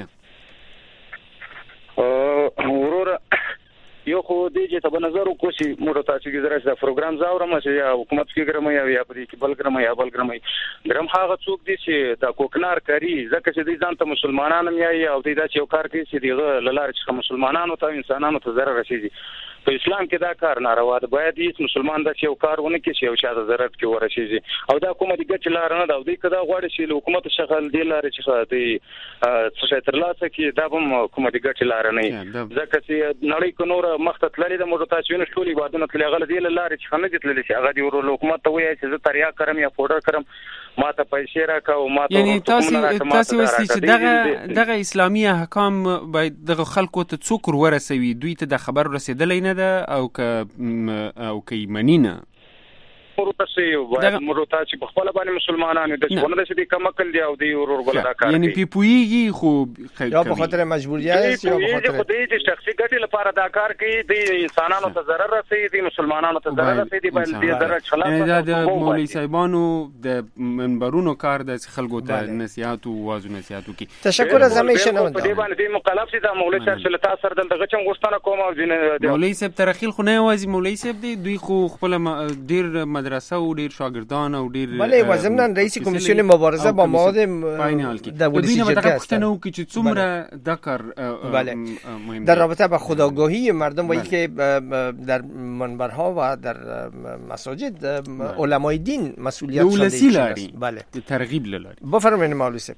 ورور یو خو دې چې په نظر وکړي موږ تاسو کې زره دا پروګرام زاورم چې یا حکومت کې ګرم یا یا په دې کې بل ګرم یا بل ګرم ګرم هغه څوک دي چې دا کوکنار کوي ځکه چې دې ځان ته مسلمانانو یا او دې دا چې یو کار کوي چې دغه لاره چې مسلمانانو ته انسانانو ته ضرر رسیږي. په اسلام کې دا کار ناروا ده. باید هیڅ مسلمان دا چې یو کار ونه کړي چې یو چا ته ضرر کې ورسیږي او دا کومه دي ګټه لار نه دا دوی کدا غواړي چې حکومت شغل دی لار چې خاطي څه تر لاسه کې دا هم کومه دي ګټه لار نه ځکه چې نړۍ کو نور مخته تللی د موږ تاسو نه ټولي بادونه تللی غل دی لار چې خنه دي تللی چې هغه دی ورو حکومت ته وایي چې زه تریا کرم یا فوډر کرم ما ته پیسې راکاو ما ته یعنی تاسو تاسو وایي چې دغه دغه اسلامي احکام باید دغه خلکو ته څوک ورسوي دوی ته د خبر رسیدلې نه ده او که او که منینه ورته باید مرته چې په خپل باندې مسلمانانو د څونه د دې کمکل دی او دی ورور بل دا کار یعنی پی پویږي خو یا په خاطر مجبوریت یا په خاطر خو دې شخصي ګټې لپاره دا کار کوي د انسانانو ته ضرر رسي دي مسلمانانو ته ضرر رسي دي بل دې ضرر خلاص د مولوی صاحبانو د منبرونو کار د خلکو ته نصيحت او وازو نصيحتو کی تشکر از همیشه نو په دې باندې مکلف دي د مولوی صاحب سره تاسو سره دغه چم غوښتنه کوم او مولوی صاحب ترخیل خو نه وازي مولوی صاحب دی دوی خو خپل ډیر مدرسه او ډیر شاګردان او ډیر بله وزمنا رئیس کمیسیون مبارزه با مواد دولتی شرکت هستند او که څومره دا کار مهم در رابطه با خودآگاهی مردم وایي که در منبرها و در مساجد علمای دین مسئولیت شده بله ترغیب لري. بفرمایئ مولوی صاحب.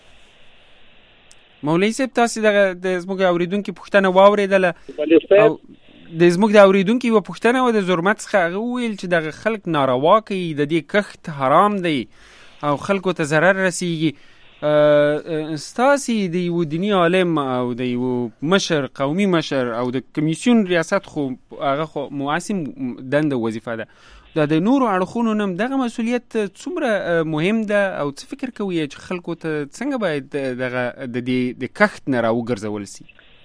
مولوی صاحب تاسو د زموږ اوریدونکو پوښتنه واوریدله او د زموږ د اوریدونکو یو پوښتنه و د ظلمت څخه هغه ویل چې دغه خلک ناروا کوي د دې کښت حرام دی او خلکو ته ضرر رسیږي. ستاسي د یو دیني عالم او د یو مشر قومي مشر او د کمیسیون ریاست خو هغه خو مواسم دنده وظیفه ده د نورو اړخونو نم دغه مسولیت څومره مهم ده او څه فکر کوي چې خلکو ته څنګه باید دغه د دې د کښت نه راوګرځول شي؟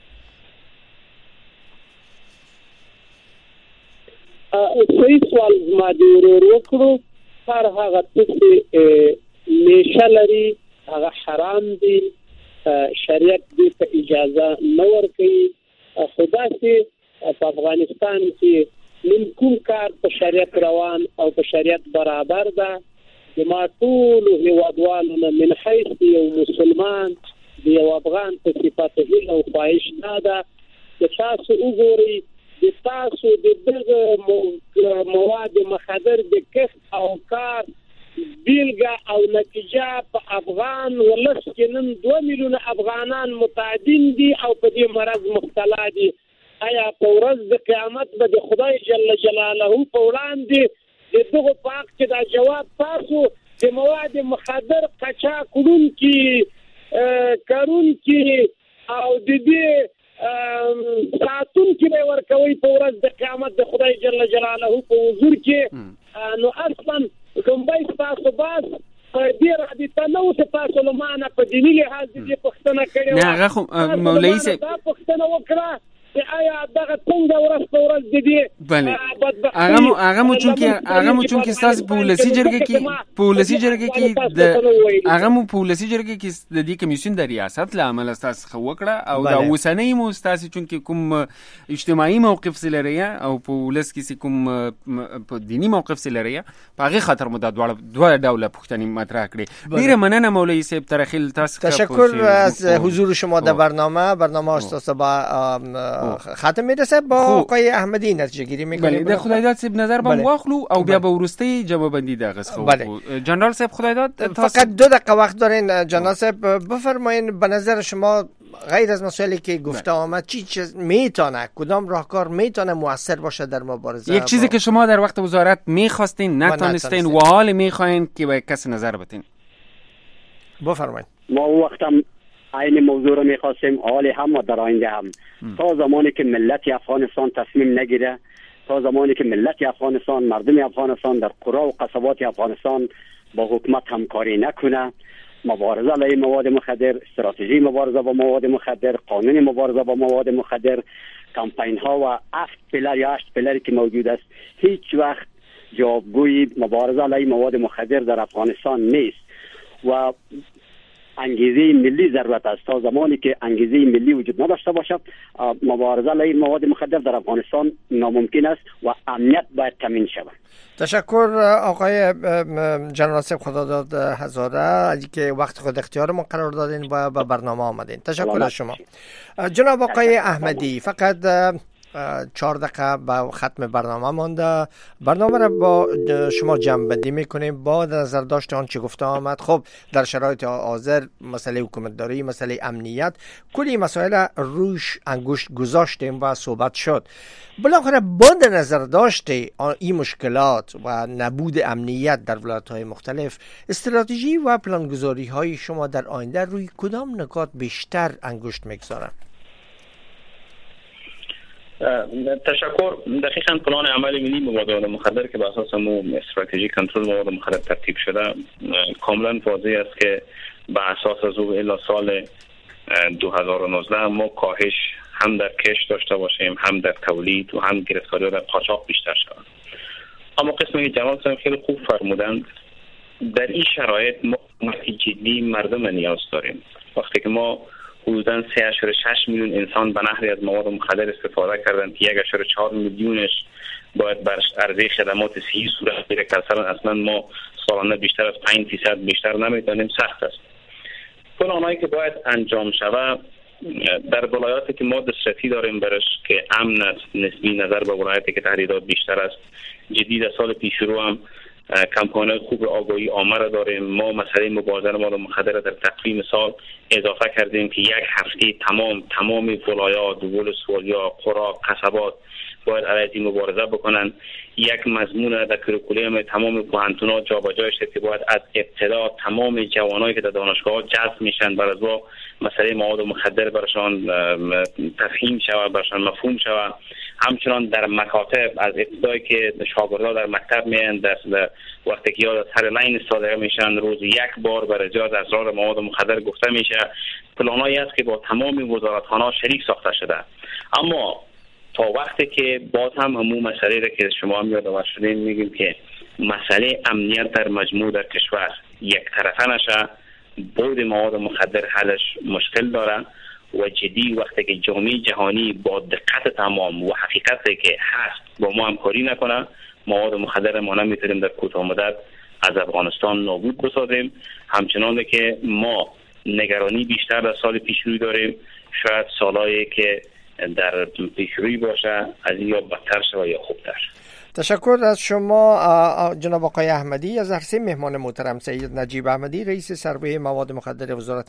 صحیح سوال زما دی ورور وکړو. هر هغه څه نشه لري هغه حرام دي، شریعت دې ته اجازه نه ورکوي. خدا چې په افغانستان کې من کوم کار په شریعت روان او په شریعت برابر ده زما ټول هیوادوالو نه من حیث یو مسلمان د یو افغان په صفت هیله او خواهش نه ده چې تاسو وګورئ د تاسو د دغه مواد مخدر د کښت او کار بیلګه او نتیجه په افغان ولس کې نن دوه میلیونه افغانان متعدین دي او په دې مرض مبتلا دي. آیا په ورځ د قیامت به د خدای جل جلاله په وړاندې د دغه پاک چې دا جواب تاسو د مواد مخدر قاچاق کوونکي کارونکي او د دې ساتون کې ورکوي په ورځ د قیامت د خدای جل جلاله په حضور کې نو اصلا کومبای تاسو باز دې رابطه نه اوس تاسو له ما نه په دیني لحاظ دې پوښتنه کړې نه هغه خو مولوي صاحب دا پوښتنه وکړه چې آیا دغه څنګه ورځ په ورځ د دې بله هغه هغه مو چون کې هغه مو چون کې تاسو په ولسی جرګه کې په ولسی جرګه کې د هغه مو په ولسی جرګه کې د دې کمیسیون د ریاست له عمل تاسو خو وکړه او دا اوسنۍ مو تاسو چون کې کوم اجتماعي موقف سلري او په ولس کې کوم په دینی موقف سلري په هغه خاطر مو د دوه ډوله پوښتنې مطرح کړې ډیره مننه مولوی صاحب ترخیل تاسو تشکر از حضور شما در برنامه برنامه استاد با ختم میرسه با آقای احمدی نتیجه گیری میکنیم. بله خدای داد صاحب نظر بم واخلو او بیا به ورسته جواب بندی دغه خو جنرال صاحب خدای داد فقط دو دقیقه وقت دارین جنرال صاحب بفرمایین به نظر شما غیر از مسائلی که گفته آمد چی چیز میتونه کدام راهکار میتونه موثر باشه در مبارزه؟ یک چیزی که شما در وقت وزارت میخواستین نتونستین و حال میخواین که به کس نظر بدین. بفرمایید. ما وقتم این موضوع رو میخواستیم حال هم و در آینده هم م. تا زمانی که ملت افغانستان تصمیم نگیره، تا زمانی که ملت افغانستان، مردم افغانستان در قرى و قصبات افغانستان با حکومت همکاری نکنه، مبارزه علیه مواد مخدر، استراتژی مبارزه با مواد مخدر، قانون مبارزه با مواد مخدر، کمپین ها و هفت پلر یا هشت پلری که موجود است هیچ وقت جوابگوی مبارزه علیه مواد مخدر در افغانستان نیست و انگیزه ملی ضرورت است. تا زمانی که انگیزه ملی وجود نداشته باشد مبارزه علیه مواد مخدر در افغانستان ناممکن است و امنیت باید تامین شود. تشکر آقای جنرال صاحب خداداد هزاره که وقت خود اختیار ما قرار دادین و به برنامه آمدین. تشکر از شما. جناب آقای احمدی فقط چهار دقیقه به ختم برنامه مانده. برنامه را با شما جمع بندی میکنیم با نظر داشت آنچه گفته آمد. خب در شرایط حاضر مسئله حکومتداری، مسئله امنیت، کلی مسائل روش انگشت گذاشتیم و صحبت شد. بالاخره با نظر داشت این مشکلات و نبود امنیت در ولایت‌های مختلف، استراتژی و پلانگذاری های شما در آینده روی کدام نکات بیشتر انگشت میگذارند؟ تشکر. دقیقاً پلان عمل ملی مواد مخدر که بر اساس مو استراتژی کنترل مواد مخدر ترتیب شده کاملا واضح است که بر اساس از او الی سال دو هزار و نوزده ما کاهش هم در کش داشته باشیم، هم در تولید و هم گرفتاری در قاچاق بیشتر شود. اما قسمی که جناب صاحب خیلی خوب فرمودند، در این شرایط ما جدی مردم نیاز داریم. وقتی که ما حدوداً سه اشاره شش میلیون انسان به نحوی از مواد مخدر استفاده کردند که یک اشاره چهار میلیونش باید بر عرضه خدمات صحی صورت بگیره که اصلا ما سالانه بیشتر از پنج درصد بیشتر نمیتونیم، سخت است. پلانایی که باید انجام شود در ولایاتی که ما دسترسی داریم برش که امن است نسبی نظر به ولایاتی که تهدیدات بیشتر است، جدی در سال پیش رو هم کمپانی‌های خوب آگاهی عامه را داریم. ما مسئله مبارزه مواد مخدر در تقویم سال اضافه کردیم که یک هفته تمام تمام ولایات، ولسوالیا، قرى، قصبات باید علیه این مبارزه بکنن. یک مضمون در کریکولوم تمام پوهنتون‌ها جابجا شده که باید از ابتدا تمام جوانایی که در دانشگاه‌ها جذب میشن بر اساس مسئله مواد مخدر برشان تفهیم شود، برشان مفهوم شود. همچنان در مکاتب از ابتدایی که شاگردها در مکتب میان در وقتی که یاد سر لاین استفاده میشن روز یک بار برای جز اسرار مواد مخدر گفته میشه. پلانایی است که با تمام وزارتخانه‌ها شریک ساخته شده. اما تا وقتی که باز هم همون مسئله را که شما هم یادآور شدین میگیم که مسئله امنیت در مجموع در کشور یک طرفه نشه، بود مواد مخدر حلش مشکل داره و جدی وقتی که جامعه جهانی با دقت تمام و حقیقتی که هست با ما همکاری نکنه، مواد مخدر ما نمیتونیم در کوتاه مدت از افغانستان نابود بسازیم. همچنان که ما نگرانی بیشتر در سال پیش روی داریم، شاید سالایی که در پیشروی باشه از این یا بدتر شود یا خوبتر. تشکر از شما جناب آقای احمدی. از عرصه مهمان محترم سید نجیب احمدی رئیس سروه مواد مخدر وزارت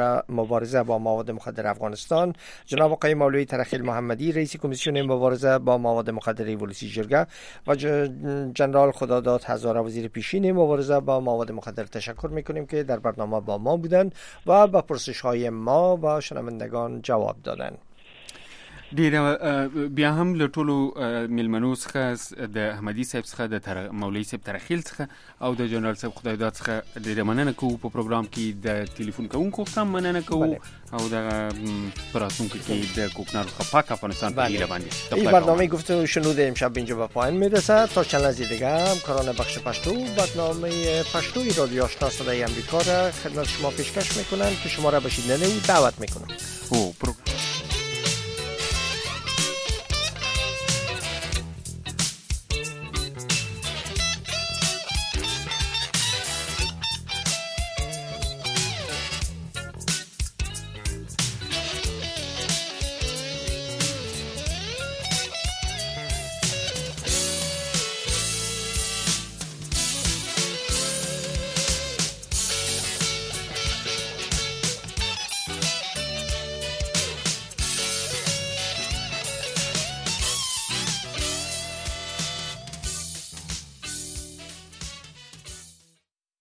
مبارزه با مواد مخدر افغانستان، جناب آقای مولوی ترخیل محمدی رئیس کمیسیون مبارزه با مواد مخدر ولسی جرگه و جنرال خداداد هزاره وزیر پیشین مبارزه با مواد مخدر تشکر میکنیم که در برنامه با ما بودند و به پرسش های ما و شنوندگان جواب دادند. ډیر بیا هم له ټولو میلمنو څخه د احمدي صاحب څخه د مولوي صاحب ترخیل څخه او د جنرال صاحب خدایداد څخه ډیر مننه کوو په پروګرام کې د ټلیفون کوونکو هم مننه کوو او د پراتونکو کې د کوکنار څخه پاک افغانستان په هیله باندې این برنامه گفتگو شنود امشب اینجا به پایان میرسد. تا چند لحظه دیگه همکاران بخش پشتو برنامه پشتوی رادیو آشنا صدای آمریکا را خدمت شما پیشکش میکنند که شما را به شنیدن او دعوت میکنند.